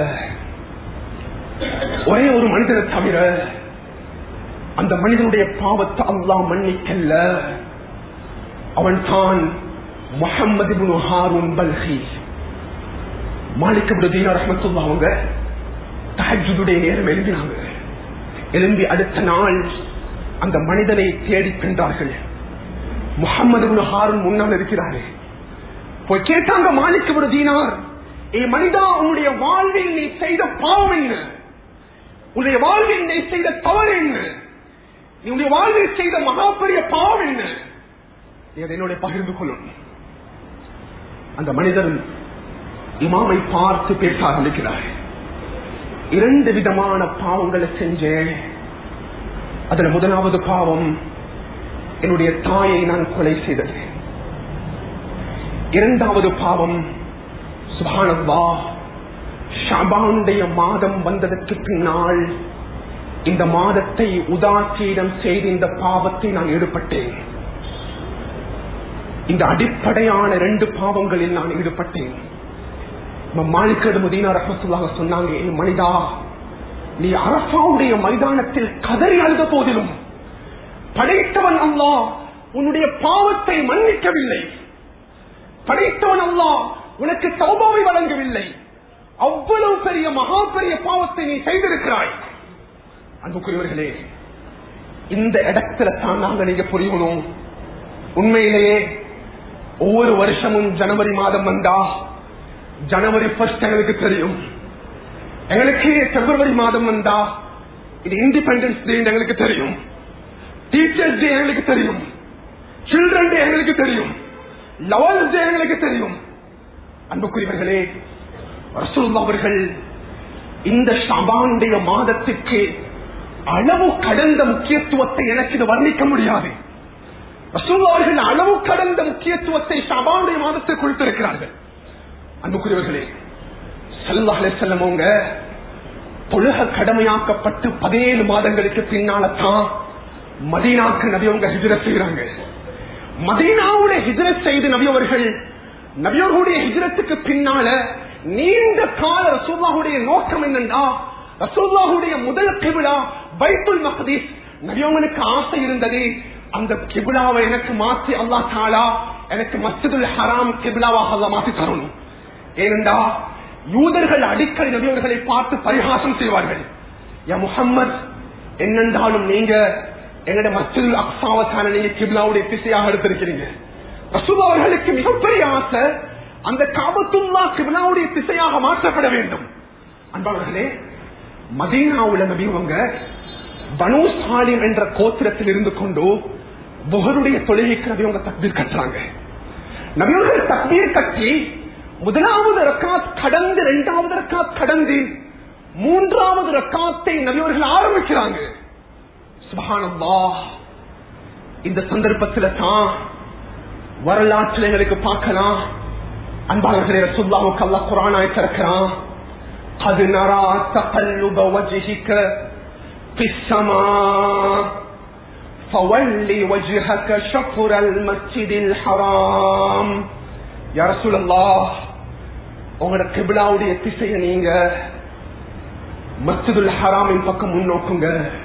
ஒரே ஒரு மனிதனை தவிர அந்த மனிதனுடைய பாவத்தை அல்லாஹ் மன்னிக்கல்ல. அவன் தான் முஹம்மது இப்னு ஹாரூன் பல்கி. மாலிக் இப்னு தீனார் ரஹ்மத்துல்லாஹி அவங்க தஹஜ்ஜுடைய நேரம் எழுதினாங்க. எழும்பி அடுத்த நாள் அந்த மனிதனை தேடி சென்றார்கள். முஹம்மது இப்னு ஹாரூன் முன்னால் இருக்கிறாரு. போய் கேட்டாங்க, மாலிக் இப்னு தீனார், ஏ மனிதா, உன்னுடைய வாழ்வில் நீ செய்த பாவம் என்ன? உன்னுடைய வாழ்வில் நீ செய்த தவறு என்ன? நீ உன்னுடைய வாழ்வில் செய்த மகா பெரிய பாவம் என்ன? நீ அதை என்னோட பகிர்ந்து கொள்ளும். அந்த மனிதன் இமாமை பார்த்து பேச ஆரம்பிக்கிறார். இரண்டு விதமான பாவங்களை செஞ்சேன். அதுல முதலாவது பாவம், என்னுடைய தாயை நான் கொலை செய்தது. இரண்டாவது பாவம், சுப்ஹானல்லாஹ், ஷாபானுடைய மாதம் வந்ததற்கு பின்னால் இந்த மாதத்தை உதாசீனம் செய்து இந்த பாவத்தை நான் ஈடுபட்டேன். இந்த அடிப்படையான ரெண்டு பாவங்களில் நான் ஈடுபட்டேன். மாலிக் மதீனா ரஹ்மத்துல்லாஹி சொன்னாங்க, மனிதா, நீ அரஃபாவுடைய மைதானத்தில் கதறி அழுத போதிலும் படைத்தவன் அல்லாஹ் உன்னுடைய பாவத்தை மன்னிக்கவில்லை. படைத்தவன் அல்லாஹ் உனக்கு தௌபாவை வழங்கவில்லை. அவ்வளவு பெரிய மகா பெரிய பாவத்தை நீ செய்திருக்கிறாய். அன்புக்குரியவர்களே, இந்த இடத்துல தான் நாங்கள் நீங்க புரியணும். உண்மையிலேயே ஒவ்வொரு வருஷமும் ஜனவரி மாதம் வந்தா ஜனவரி ஃபர்ஸ்ட் எங்களுக்கு தெரியும். எங்களுக்கு பிப்ரவரி மாதம் வந்தா இது இண்டிபெண்டன்ஸ் டே எங்களுக்கு தெரியும். டீச்சர்ஸ் டே எங்களுக்கு தெரியும். சில்ட்ரன் டே எங்களுக்கு தெரியும். லவர்ஸ் டே எங்களுக்கு தெரியும். அன்புக்குரியவர்களே, ரசூலுல்லாஹ் அவர்கள் இந்த ஷஅபானுடைய மாதத்துக்கு அளவு கடந்த முக்கியத்துவத்தை எனக்கு இது வர்ணிக்க முடியாது. ரசூலுல்லாஹ் அவர்கள் அளவு கடந்த முக்கியத்துவத்தை ஷஅபானுடைய மாதத்துக்கு கொடுத்திருக்கிறார்கள். அன்புக்குரியவர்களே, ஸல்லல்லாஹு அலைஹி வஸல்லம் அவங்க தொழுகை கடமையாக்கப்பட்டு பதினேழு மாதங்களுக்கு பின்னால்தான் மதீனாவுக்கு நபி அவங்க ஹிஜ்ரத் செய்யறாங்க. மதீனாவுடைய ஹிஜ்ரத் செய்து நபி அவர்கள் நபியர்களுடைய ஹிஜ்ரத்துக்கு பின்னால நீண்ட கால ரசூலுல்லாஹுடைய நோக்கம் என்னன்னா, ரசூலுல்லாஹுடைய முதல் கிபிலா பைத்துல் மக்திஸ். நபியவங்களுக்கு ஆசை இருந்தது, அந்த கிபிலாவை எனக்கு மாற்றி அல்லாஹ் தஆலா எனக்கு மஸ்ஜிதுல் ஹராம் கிபிலாவாக அல்லாஹ் மாற்றி தரணும். ஏனென்றா யூதர்கள் அடிக்கடி நபியவர்களை பார்த்து பரிகாசம் செய்வார்கள். யா முஹம்மத், என்னென்றாலும் நீங்க எங்களுடைய மஸ்ஜிதுல் அக்ஸாவை நீங்க கிபிலாவுடைய திசையாக எடுத்திருக்கிறீங்க. ரசூலுல்லாஹ் அவர்களுக்கு மிகப்பெரிய ஆசை அந்த காபத்துல்லாஹ் கிபிலாவுடைய திசையாக மாற்றப்பட வேண்டும். அன்பானவர்களே, மதீனாவுல நபியவங்க பனூ சாலிம் என்ற கோத்திரத்தில் இருந்து கொண்டு புஹருடைய தொழுகைக்கு நபியவங்க தக்பீர் கட்டுறாங்க. நபியவர்கள் தக்பீர் கட்டி முதலாவது ரக்காத் கடந்து இரண்டாவது ரக்காத் கடந்து மூன்றாவது ரக்காத்தை நபியவர்கள் ஆரம்பிக்கிறாங்க. சுப்ஹானல்லாஹ். இந்த சந்தர்ப்பத்தில் தான் வரலாற்றில் எங்களுக்கு பார்க்கலாம். அன்பாளர்களே, ரசூலுல்லாஹ்வுக்கு அல்லாஹ் குர்ஆன் ஆயத்தை இறக்குறான். قد نرى تقلب وجهك في السماء فول وجهك شطر المسجد الحرام. يا رسول الله, உங்களோட கிப்லாவுடைய திசையை நீங்க மஸ்ஜிதுல் ஹராமின் பக்கம் முன்னோக்குங்க.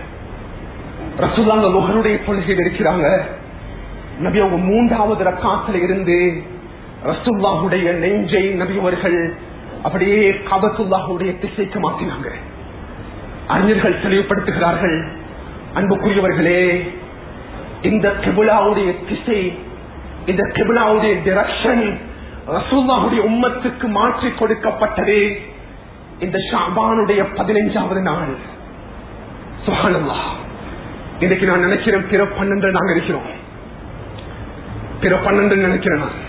ரசூலுல்லாஹ் லுஹருடைய தொழுகையில் இருக்கிறாங்க. நபி அவங்க மூன்றாவது ரக்காத்துல இருந்து ரசூலுல்லாஹுடைய நெஞ்சை நபி அவர்கள் அப்படியே காபத்துல்லாஹுடைய திசைக்கு மாற்றினாங்க. அறிஞர்கள் தெளிவுபடுத்துகிறார்கள், அன்புக்குரியவர்களே, இந்த கிபிலாவுடைய திசை, இந்த கிபிலாவுடைய டைரக்ஷன் ரசூலுல்லாஹுடைய உம்மத்துக்கு மாற்றி கொடுக்கப்பட்டது இந்த ஷஅபானுடைய பதினைஞ்சாவது நாள். சுப்ஹானல்லாஹ். இன்னைக்கு நான் நினைக்கிறேன் பிற பன்னெண்டு நாங்க இருக்கிறோம். பிற பன்னெண்டு நினைக்கிறேன் நான்.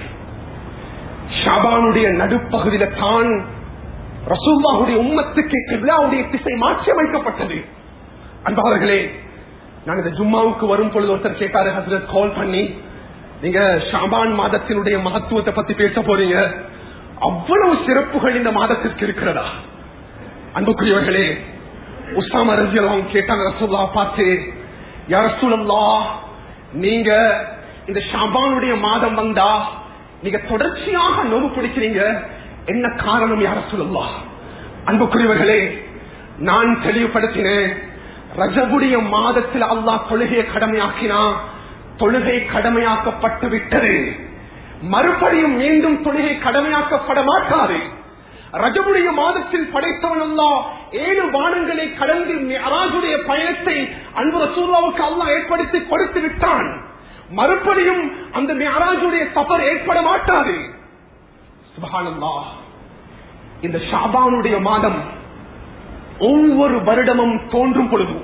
ஷஅபானுடைய நடுப்பகுதியில தான் ரசூலுல்லாஹுடைய உம்மத்துக்கு கிப்லாவுடைய திசை மாற்றி அமைக்கப்பட்டது. அன்பாளர்களே, நான் இந்த ஜும்மாவுக்கு வரும் பொழுது ஒருத்தர் கேட்டாரு, ஹஸ்ரத் கால் பண்ணி, நீங்க ஷஅபான் மாதத்தினுடைய மகத்துவத்தை பத்தி பேச போறீங்க, அவ்வளவு சிறப்புகள் இந்த மாதத்திற்கு இருக்கிறதா? அன்புக்குரியவர்களே, உஸாமா ரலியல்லாஹு அன்ஹு கேட்டாங்க ரசூலுல்லாஹ் பார்த்து, யா ரசூலல்லாஹ், நீங்க இந்த ஷஅபானுடைய மாதம் வந்தா நீங்க தொடர்ச்சியாக நோவு பிடிக்கிறீங்க, என்ன காரணம் யா ரசூலல்லாஹ்? அன்புக்குரியவர்களே, நான் தெளிவுபடுத்தினேன், ரஜபுடைய மாதத்தில் அல்லாஹ் தொழுகையை கடமையாக்கினா தொழுகை கடமையாக்கப்பட்டு விட்டது. மறுபடியும் மீண்டும் தொழுகை கடமையாக்கப்பட மாட்டாது. ரஜபுடைய மாதத்தில் படைத்தவன் அல்லாஹ் ஏழு வானங்களை கடந்து மிஅராஜுடைய பயணத்தை அன்பு ரசூலுல்லாஹ்வுக்கு அல்லாஹ் ஏற்படுத்தி கொடுத்து விட்டான். மறுபடியும் அந்த மிஅராஜுடைய சஃபர் ஏற்பட மாட்டாது. சுப்ஹானல்லாஹ். இந்த ஷஅபானுடைய மாதம் ஒவ்வொரு வருடமும் தோன்றும் பொழுது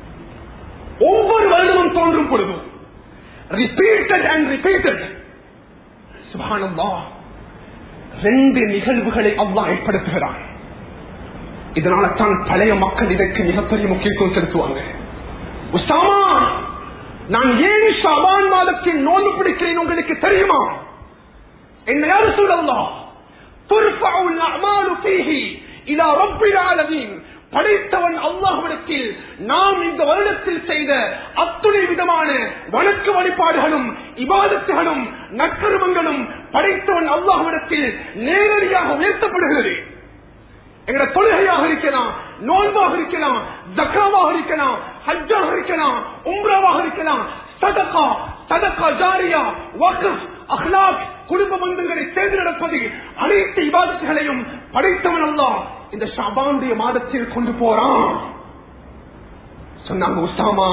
ஒவ்வொரு வருடமும் தோன்றும் பொழுது ரிப்பீட்டட் அண்ட் ரிப்பீட்டட். சுப்ஹானல்லாஹ். ரெண்டு நிகழ்வுகளை அல்லாஹ் ஏற்படுத்துகிறான். இதனால தான் பழைய மக்கள் இதற்கு மிகப்பெரிய முக்கியத்துவம் செலுத்துவாங்க. உஸாமா, நான் ஏன் ஷஅபான் மாதத்தில் நோன்பு பிடிக்கிறேன் உங்களுக்கு தெரியுமா? என்ன யா ரசூலல்லாஹ், துர்ஃபஉல் அஅமாலு ஃபீஹி இலா ரப்பில் ஆலமீன் படைத்தவன் அல்லாஹ்விடத்தில் நாம் இந்த வருடத்தில் செய்த அத்துணை விதமான வணக்க வழிபாடுகளும் இபாதத்துகளும் நற்கருமங்களும் படைத்தவன் அல்லாஹ்விடத்தில் நேரடியாக உயர்த்தப்படுகிறது. எங்கட தொழுகையாக இருக்கலாம், நோன்பாக இருக்கலாம், ஜக்காவாக இருக்கலாம், ஹஜ்ஜாக இருக்கலாம், உம்ராவாக இருக்கலாம், சதகா, சதகா ஜாரியா, வக்ஃப், அக்லாக், குடும்ப பந்தங்களை சேர்ந்து நடப்பது, அனைத்து இபாதத்துகளையும் படைத்தவன் அல்லாஹ் இந்த ஷாபானுடைய மாதத்தில் கொண்டு போறான். சொன்னாங்க உஸாமா,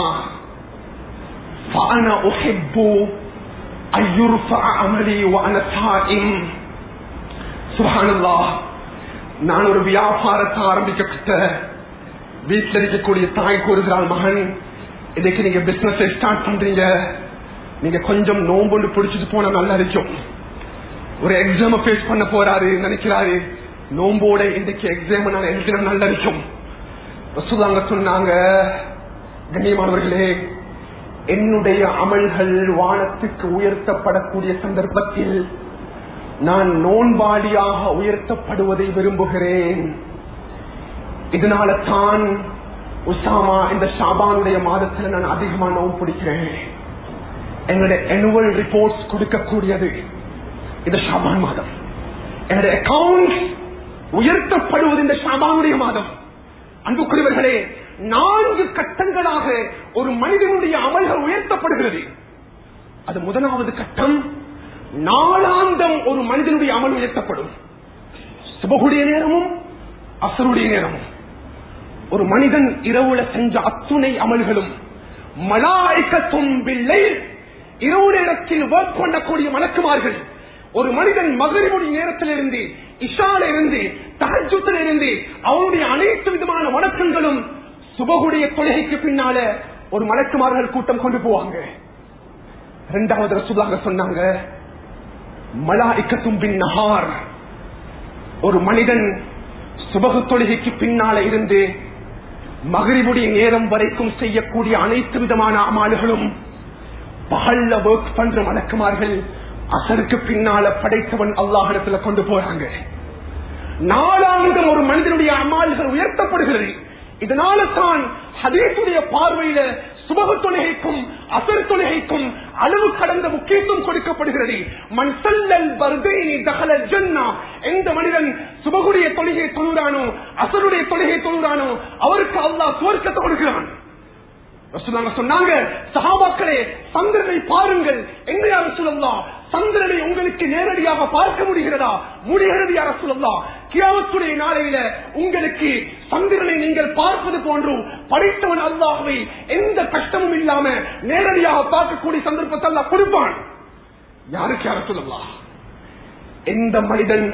فأنا أحب أن يرفع عملي وأنا صائم. سبحان الله. நான் ஒரு வியாபாரத்தை ஆரம்பிக்கப்பட்ட வீட்டில் இருக்கக்கூடிய தாய் கூறுகிறாள், மகன் இன்னைக்கு நீங்க பிசினஸ் ஸ்டார்ட் பண்றீங்க, நீங்க கொஞ்சம் நோம்பு பிடிச்சிட்டு போனா நல்லா இருக்கும். ஒரு எக்ஸாம் ஃபேஸ் பண்ண போறாரு நினைக்கிறாரு, நோம்போட இன்றைக்கு எக்ஸாம் நான் எழுதினா நல்லா இருக்கும். ரசூலுல்லாஹ் சொன்னாங்க, கண்ணியமானவர்களே, என்னுடைய அமல்கள் வானத்துக்கு உயர்த்தப்படக்கூடிய சந்தர்ப்பத்தில் நான் நோன்பாளியாக உயர்த்தப்படுவதை விரும்புகிறேன். இதனால தான் உஸாமா இந்த ஷாபானுடைய மாதத்தில் நான் அதிகமா நோன்பு பிடிக்கிறேன். எங்களுடைய annual ரிப்போர்ட்ஸ் கொடுக்கக்கூடியது இந்த ஷாபான் மாதம். என்னுடைய அக்கவுண்ட் உயர்த்தப்படுவது இந்த ஷாபானுடைய மாதம். அன்புக்குரியவர்களே, நான்கு கட்டங்களாக ஒரு மனிதனுடைய அமல்கள் உயர்த்தப்படுகிறது. அது முதலாவது கட்டம், நாளாந்தம் ஒரு மனிதனுடைய அமல் உயர்த்தப்படும். சுபகுடைய நேரமும் அசருடைய நேரமும் ஒரு மனிதன் இரவுல செஞ்ச அத்துணை அமல்களும் மலாயிகத்தும் பிள்ளை இரவு நேரத்தில் ஒர்க் பண்ணக்கூடிய மலக்குமார்கள் ஒரு மனிதன் மகரிபுடைய நேரத்திலிருந்து இஷால இருந்து தஹஜ்ஜுதில் இருந்து அவனுடைய அனைத்து விதமான வணக்கங்களும் சுபகுடைய தொழுகைக்கு பின்னால ஒரு மலக்குமார்கள் கூட்டம் கொண்டு போவாங்க. இரண்டாவது ரசூலுல்லாஹ் சொன்னாங்க, மலாயிகத்தும் பின் நஹார், ஒரு மனிதன் சுபகு தொழுகைக்கு பின்னால இருந்து மகரிபுடைய நேரம் வரைக்கும் செய்யக்கூடிய அனைத்து விதமான அமால்களும் பகல்ல ஒர்க் பண்ற மலக்குமார்கள் அசருக்கு பின்னால படைத்தவன் அல்லாஹ்விடத்துல கொண்டு போறாங்க. நாளாந்தம் ஒரு மனிதனுடைய அமால்கள் உயர்த்தப்படுகிறது. இதனால தான் ஹதீஸுடைய பார்வையில சுபஹ் தொழுகைக்கும் அசர் தொழுகைக்கும் அளவு கடந்த முக்கியத்துவம் கொடுக்கப்படுகிறது. மன் ஸல்லல் பர்தைனி தஹலல் ஜன்னah, எந்த மனிதன் சுபஹுடைய தொழுகை தொழுறானோ அசருடைய தொழுகை தொழுறானோ அவருக்கு அல்லாஹ் சுவர்க்கத்தை கொடுக்கிறான். ரசூலுல்லாஹ் சொன்னாங்க, சஹாபாக்களே சந்திரனை பாருங்கள். எங்க யா ரசூலுல்லாஹ், சந்திரனை உங்களுக்கு நேரடியாக பார்க்க முடிகிறதா? முடிகிறது யா ரசூலுல்லாஹ். கியாமத்துடைய நாளையில உங்களுக்கு சந்திரனை நீங்கள் பார்ப்பது போன்று படைத்தவன் அல்லாஹ்வை எந்த கஷ்டமும் இல்லாம நேரடியாக பார்க்கக்கூடிய சந்தர்ப்பத்தை அல்லாஹ் கொடுப்பான். யாருக்கு யா ரசூலுல்லாஹ்? எந்த மனிதன்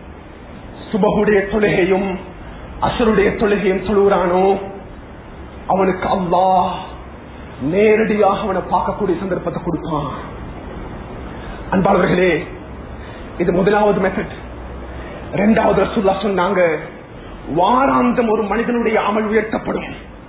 சுபஹுடைய தொழுகையும் அசருடைய தொழுகையும் தொழுகிறானோ அவனுக்கு அல்லாஹ் நேரடியாக அவனை பார்க்கக்கூடிய சந்தர்ப்பத்தை கொடுப்பான். அன்பாளர்களே, இது முதலாவது மெத்தட். இரண்டாவது ரசூலுல்லாஹ் சொன்னாங்க, வாராந்தம் ஒரு மனிதனுடைய அமல் உயர்த்தப்படும்.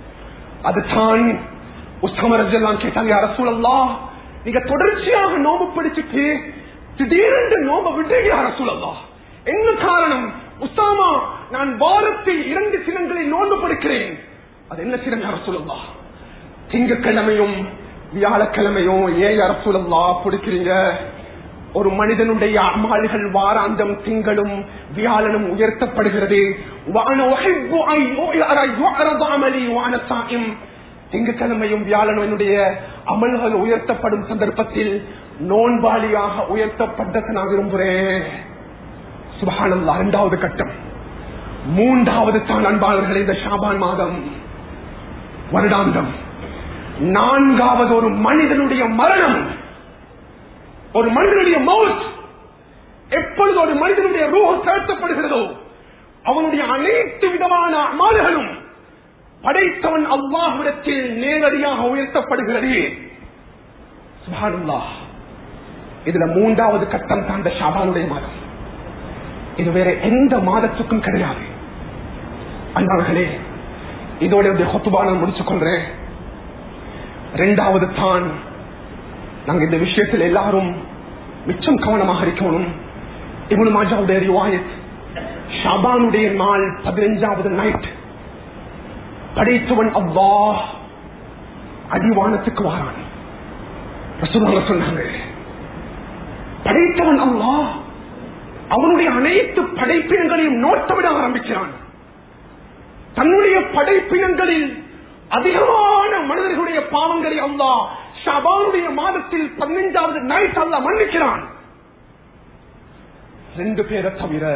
அதுதான் உஸ்மா ரலியல்லாஹு கேட்டாங்க, யா ரசூலல்லாஹ், நீங்க தொடர்ச்சியாக நோம்பு பிடிச்சிட்டு திடீரென்று நோம்பு விடுறீங்க யா ரசூலல்லாஹ், என்ன காரணம்? உஸ்தாமா, நான் வாரத்தில் இரண்டு தினங்களில் நோன்பு பிடிக்கிறேன். அது என்ன தினம் யா ரசூலல்லாஹ்? திங்கட்கிழமையும் வியாழக்கிழமையும். ஏன் யா ரசூலல்லாஹ் பிடிக்கிறீங்க? ஒரு மனிதனுடைய அமால்கள் வாராந்தம் திங்களும் வியாழனும் உயர்த்தப்படுகிறது. திங்கட்கிழமையும் வியாழனும் என்னுடைய அமல்கள் உயர்த்தப்படும் சந்தர்ப்பத்தில் நோன்பாளியாக உயர்த்தப்பட்டதை நான் விரும்புகிறேன். சுப்ஹானல்லாஹ். இரண்டாவது கட்டம். மூன்றாவது தான் அன்பாளர்களே இந்த ஷாபான் மாதம் வருடாந்தம். நான்காவது ஒரு மனிதனுடைய மரணம், ஒரு மனிதனுடைய மௌத். எப்பொழுது ஒரு மனிதனுடைய ரூஹ் செலுத்தப்படுகிறதோ அவனுடைய அனைத்து விதமான அமல்களும் படைத்தவன் அல்லாஹ்விடத்தில் நேரடியாக உயர்த்தப்படுகிறது. சுப்ஹானல்லாஹ். இதுல மூன்றாவது கட்டம் தான் இந்த ஷாபானுடைய மாதம். இது வேற எந்த மாதத்துக்கும் கிடையாது. அன்பார்களே, இதோட ஹுத்பா நான் முடிச்சுக் கொள்றேன். இரண்டாவது தான் நாங்க இந்த விஷயத்தில் எல்லாரும் மிச்சம் கவனமாக இருக்கணும். இப்னு மாஜாவுடைய ரிவாயத், ஷாபானுடைய நாள் பதினைஞ்சாவது நைட் படைத்தவன் அல்லாஹ் அடிவானத்துக்கு வாரான். ரசூலுல்லாஹ் சொன்னாங்க, படைத்தவன் அல்லாஹ் அவனுடைய அனைத்து படைப்பினங்களையும் நோட்டமிட ஆரம்பிக்கிறான். தன்னுடைய படைப்பினங்களில் அதிகமான மனிதர்களுடைய பாவங்களை அல்லாஹ் ஷஅபானுடைய மாதத்தில் பதினைஞ்சாவது நைட் அல்லாஹ் மன்னிக்கிறான். ரெண்டு பேரை தவிர,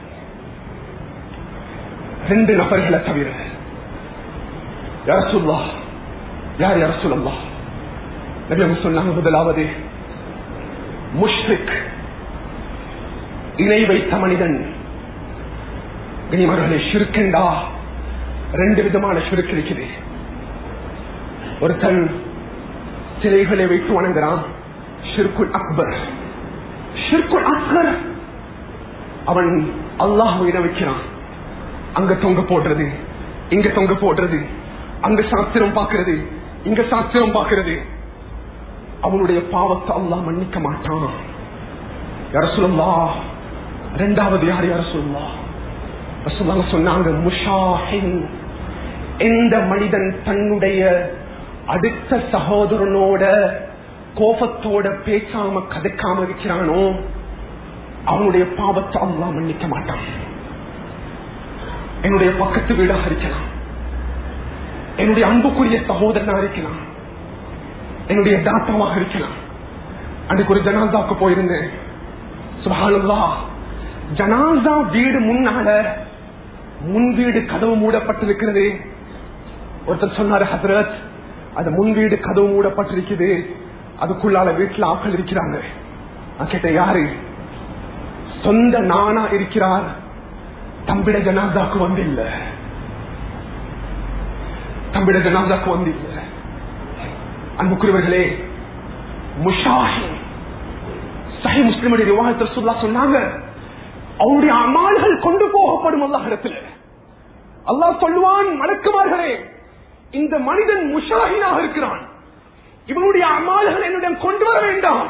ரெண்டு நபர்களை தவிர. யா ரசூலுல்லாஹ், யார் யா ரசூலுல்லாஹ்? நபி அவங்க சொன்னாங்க, முதலாவது முஷ்ரிக், இணை வைத்த மனிதன். கனிமர்களே, ஷிர்கெண்டா ரெண்டு விதமான ஷிர்க் இருக்குது. ஒருத்தன் சிலைகளை வைத்து வணங்குறான், ஷிர்குல் அக்பர். ஷிர்குல் அக்பர், அவன் அல்லாஹ்வை இணை வைக்கிறான். அங்க தொங்க போடுறது, இங்க தொங்க போடுறது, அங்க சாஸ்திரம் பார்க்கிறது, இங்க சாஸ்திரம் பார்க்கிறது. அவனுடைய பாவத்தை அல்லாஹ் மன்னிக்க மாட்டான். யா ரசூலுல்லாஹ், இரண்டாவது யார் யா ரசூலுல்லாஹ்? ரசூலுல்லாஹ் சொன்னாங்க, முஷாஹின், எந்த மனிதன் தன்னுடைய அடுத்த சகோதரனோட கோபத்தோட பேசாம கதைக்காம இருக்கிறானோ அவனுடைய பாவத்தை அல்லாஹ் மன்னிக்க மாட்டான். என்னுடைய பக்கத்து வீடாக இருக்கலாம், என்னுடைய அன்புக்குரிய சகோதரனா இருக்கலாம், என்னுடைய தாத்தாவாக இருக்கலாம். அன்றைக்கு ஒரு ஜனாசாவுக்கு போயிருந்தேன். சுப்ஹானல்லாஹ், ஜனாசா வீடு முன்னால முன் வீடு கதவு மூடப்பட்டிருக்கிறது. ஒருத்தர் சொன்னாரு, ஹஜ்ரத், அது முன் வீடு கதவு மூடப்பட்டிருக்குது, அதுக்குள்ளால வீட்டுல ஆட்கள் இருக்கிறாங்க. நான் கேட்டேன், யாரு? சொந்த நானா இருக்கிறார், தம்பிட ஜனாசாக்கு வந்து இல்ல, தம்பிட ஜனாசாக்கு வந்து இல்ல. அன்புக்குரியவர்களே, முஷாஹின், சஹீஹ் முஸ்லிமுடைய ரிவாயத்தில் ரசூலுல்லாஹ் சொன்னாங்க, அவருடைய அமால்கள் கொண்டு போகப்படும் அல்லாஹ் இடத்துல. அல்லாஹ் சொல்லுவான், மலக்குமார்களே, இந்த மனிதன் முஷாஹினாக இருக்கிறான், இவனுடைய அமால்கள் என்னிடம் கொண்டு வர வேண்டாம்,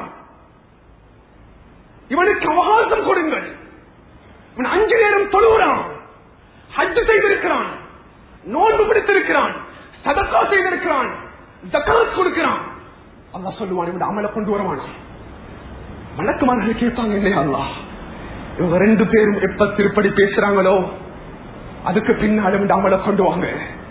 இவனுக்கு அவகாசம் கொடுங்கள். இவன் அஞ்சு நேரம் தொழுகிறான், ஹஜ் செய்திருக்கிறான், நோன்பு பிடித்திருக்கிறான், சதக்கா செய்திருக்கிறான், ஜகாத் கொடுக்கிறான். அல்லாஹ் சொல்லுவான், இவன் அமலை கொண்டு வருவானா? மலக்குமார்கள் கேட்பாங்க, இல்லையா அல்லாஹ், இவங்க ரெண்டு பேரும் எப்ப திருப்படி பேசுறாங்களோ அதுக்கு பின்னால இவன் அமலை கொண்டு வாங்க.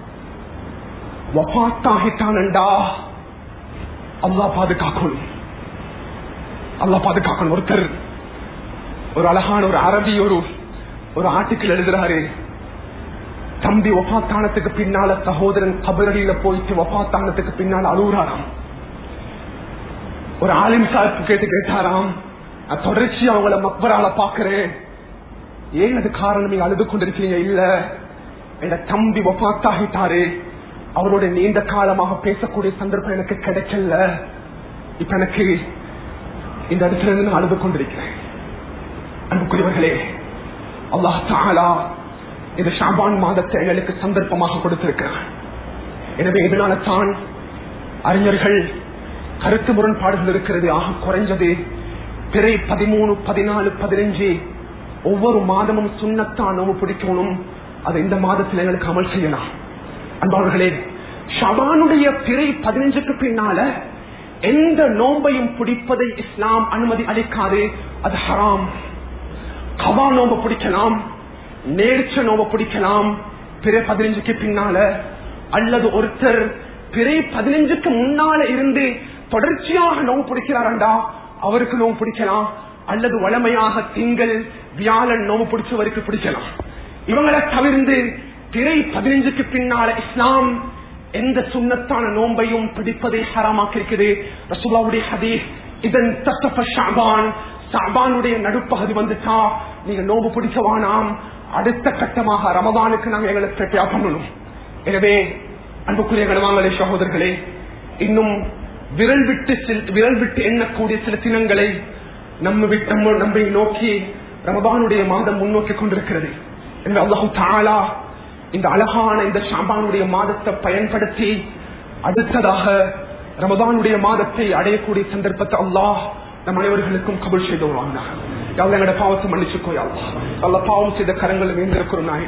வஃபாத்தாகிட்டானண்டா அல்லாஹ் பாதுகாக்கணும், அல்லாஹ் பாதுகாக்கணும். ஒருத்தர் ஒரு அழகான ஒரு அரபி ஒரு ஒரு ஆர்டிக்கிள் எழுதுறாரு, தம்பி வஃபாத்தானத்துக்கு பின்னால சகோதரன் கபரடியில போயிட்டு வஃபாத்தானத்துக்கு பின்னால அழுகுறாராம். ஒரு ஆலிம் சாஹிப் கேட்டு கேட்டாராம், நான் தொடர்ச்சி அவங்கள மக்பரால பாக்குறேன், ஏன் அது காரணம் நீங்க அழுது கொண்டிருக்கீங்க? இல்ல, என் தம்பி வஃபாத்தாகிட்டாரு, அவரோட நீண்ட காலமாக பேசக்கூடிய சந்தர்ப்பம் எனக்கு கிடைக்கல, இப்ப எனக்கு இந்த இடத்துல இருந்து நான் அழுது கொண்டிருக்கிறேன். அன்புக்குரியவர்களே, அல்லாஹ் தஆலா இந்த ஷாபான் மாதத்தை எங்களுக்கு சந்தர்ப்பமாக கொடுத்திருக்கிறார். எனவே இதனால தான் அறிஞர்கள் கருத்து முரண்பாடுகள் இருக்கிறது. ஆக குறைஞ்சது பிறை பதிமூணு பதினாலு பதினஞ்சு ஒவ்வொரு மாதமும் சுன்னத்தான் நோவு பிடிக்கணும், அதை இந்த மாதத்தில் எங்களுக்கு அமல் செய்யலாம். அன்பாளர்களே, ஷாபானுடைய பிறை பதினஞ்சுக்கு பின்னால எந்த நோம்பையும் பிடிப்பதை இஸ்லாம் அனுமதி அளிக்காது, அது ஹராம். கவா நோம்பு பிடிக்கலாம், நேர்ச்ச நோம்பு பிடிக்கலாம் பிறை பதினஞ்சுக்கு பின்னால, அல்லது ஒருத்தர் பிறை பதினஞ்சுக்கு முன்னால இருந்து தொடர்ச்சியாக நோம்பு பிடிக்கிறாரண்டா அவருக்கு நோம்பு பிடிக்கலாம், அல்லது வளமையாக திங்கள் வியாழன் நோம்பு பிடிச்சவருக்கு பிடிக்கலாம். இவங்களை தவிர்த்து பிறை பதினஞ்சுக்கு பின்னால இஸ்லாம் எந்த சுன்னத்தான நோம்பையும் பிடிப்பதை ஹராமாக்கி இருக்குது. ரசூலுல்லாஹ்வுடைய ஹதீஸ், இதன் தஸஃப ஷஅபான், ஷஅபானுடைய நடுப்பகுதி வந்துட்டா நீங்க நோம்பு பிடிச்சவானாம், அடுத்த கட்டமாக ரமதானுக்கு நாங்க எங்களை தயார் பண்ணணும். எனவே அன்புக்குரிய கணவான்களே, சகோதரர்களே, இன்னும் விரல் விட்டு விரல் விட்டு எண்ணக்கூடிய சில தினங்களை நம்ம நம்ம நம்மை நோக்கி ரமதானுடைய மாதம் முன்னோக்கி கொண்டிருக்கிறது. எனவே அல்லாஹ் தஆலா இந்த அழகான இந்த ஷாபானுடைய மாதத்தை பயன்படுத்தி அடுத்ததாக ரமதானுடைய மாதத்தை அடையக்கூடிய சந்தர்ப்பத்தை அல்லாஹ் நம் அனைவர்களுக்கும் கபூல் செய்து வருவாங்க. எங்களோட பாவத்தை மன்னிச்சுக்கோ. அல்லாஹ் பாவம் செய்த கரங்களை வேண்டியிருக்கிறோம் நாயனே,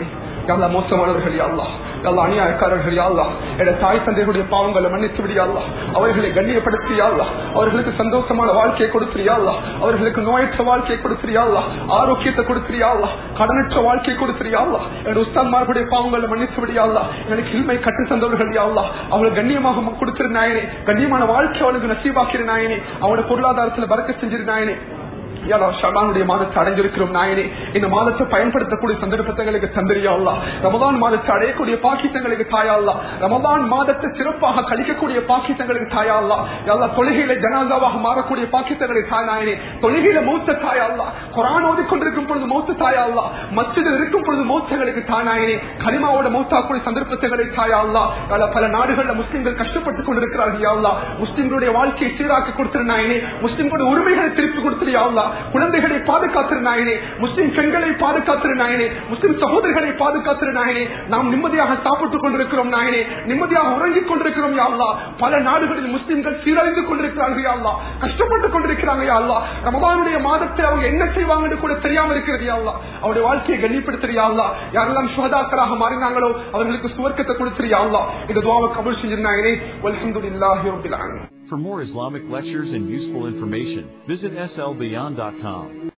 யாழ்லா மோசமானவர்கள் யாழ்லா, யாழ்லா அநியாயக்காரர்கள் யாழ்லா, என தாய் தந்தைகளுடைய பாவங்களை மன்னித்து விடியாள்லா, அவர்களை கண்ணியப்படுத்தியாள்லா, அவர்களுக்கு சந்தோஷமான வாழ்க்கையை கொடுத்திரியாள்லா, அவர்களுக்கு நோயற்ற வாழ்க்கையை கொடுத்திரியாள்லா, ஆரோக்கியத்தை கொடுத்திரியாள்லா, கடனற்ற வாழ்க்கையை கொடுத்திரியாள்லா, என் உஸ்தான்மார்களுடைய பாவங்களை மன்னித்து விடியாள்லா, எனக்கு இல்மை கற்று தந்தவர்கள் யாழ்லா, அவர்கள் கண்ணியமாக கொடுத்திருந்தாயனே, கண்ணியமான வாழ்க்கை அவளுக்கு நசீபாக்கிறனாயனே, அவனோட பொருளாதாரத்தில் பறக்க செஞ்சிருந்தாயனே. ஷாபானுடைய மாதத்தை அடைஞ்சிருக்கிறோம் நாயனே, இந்த மாதத்தை பயன்படுத்தக்கூடிய சந்தர்ப்பங்களுக்கு தந்திரியாள்லா, ரமதான் மாதத்தை அடையக்கூடிய பாக்கியங்களுக்கு தாயாள்லா, ரமதான் மாதத்தை சிறப்பாக கழிக்கக்கூடிய பாக்கியங்களுக்கு தாயாள்லா, எல்லா தொழுகையில ஜனாதாவாக மாறக்கூடிய பாக்கியங்களை தாய் நாயனே, தொழுகையில மூத்த தாயாள்லா, குர்ஆன் ஓதிக்கொண்டிருக்கும் பொழுது மூத்த தாயாள்லா, மஸ்ஜிதில் இருக்கும் பொழுது மூத்தங்களுக்கு தாயானே, கலிமாவோட மூத்தாக்கூடிய சந்தர்ப்பங்களை தாயாள்லா, பல நாடுகள்ல முஸ்லிம்கள் கஷ்டப்பட்டுக் கொண்டிருக்கிறார்கள் யாழ்லா, முஸ்லிம்களுடைய வாழ்க்கையை சீராக்கி கொடுத்திருந்தாயனே, முஸ்லிம்களுடைய உரிமைகளை திருப்பி கொடுத்திருந்தாயனே, குழந்தைகளை பாதுகாத்திருந்தாயனே, முஸ்லிம் பெண்களை பாதுகாத்திருந்தாயனே, முஸ்லிம் சகோதரிகளை பாதுகாத்திருந்தாயனே, நாம் நிம்மதியாக சாப்பிட்டுக் கொண்டிருக்கிறோம் நாயனே, நிம்மதியாக உறங்கிக் கொண்டிருக்கிறோம் யாழ்லா, பல நாடுகளில் முஸ்லிம்கள் சீரழிந்து கொண்டிருக்கிறார்கள் யாழ்லா, கஷ்டப்பட்டுக் கொண்டிருக்கிறாங்க யாழ்லா, ரமதானுடைய மாதத்தை அவங்க என்ன செய்வாங்கன்னு கூட தெரியாம இருக்கிறது யாழ்லா, அவருடைய வாழ்க்கையை கண்ணியப்படுத்துற யாழ்லா, யாரெல்லாம் சுஹதாக்களாக மாறினாங்களோ அவர்களுக்கு சுவர்க்கத்தை கொடுத்துரு யாழ்லா, இந்த துஆவை கபூல் செஞ்சிருந்தாயனே. வல்ஹம்துலில்லாஹி ரப்பில் ஆலமீன். For more Islamic lectures and useful information, visit S L Beyond dot com.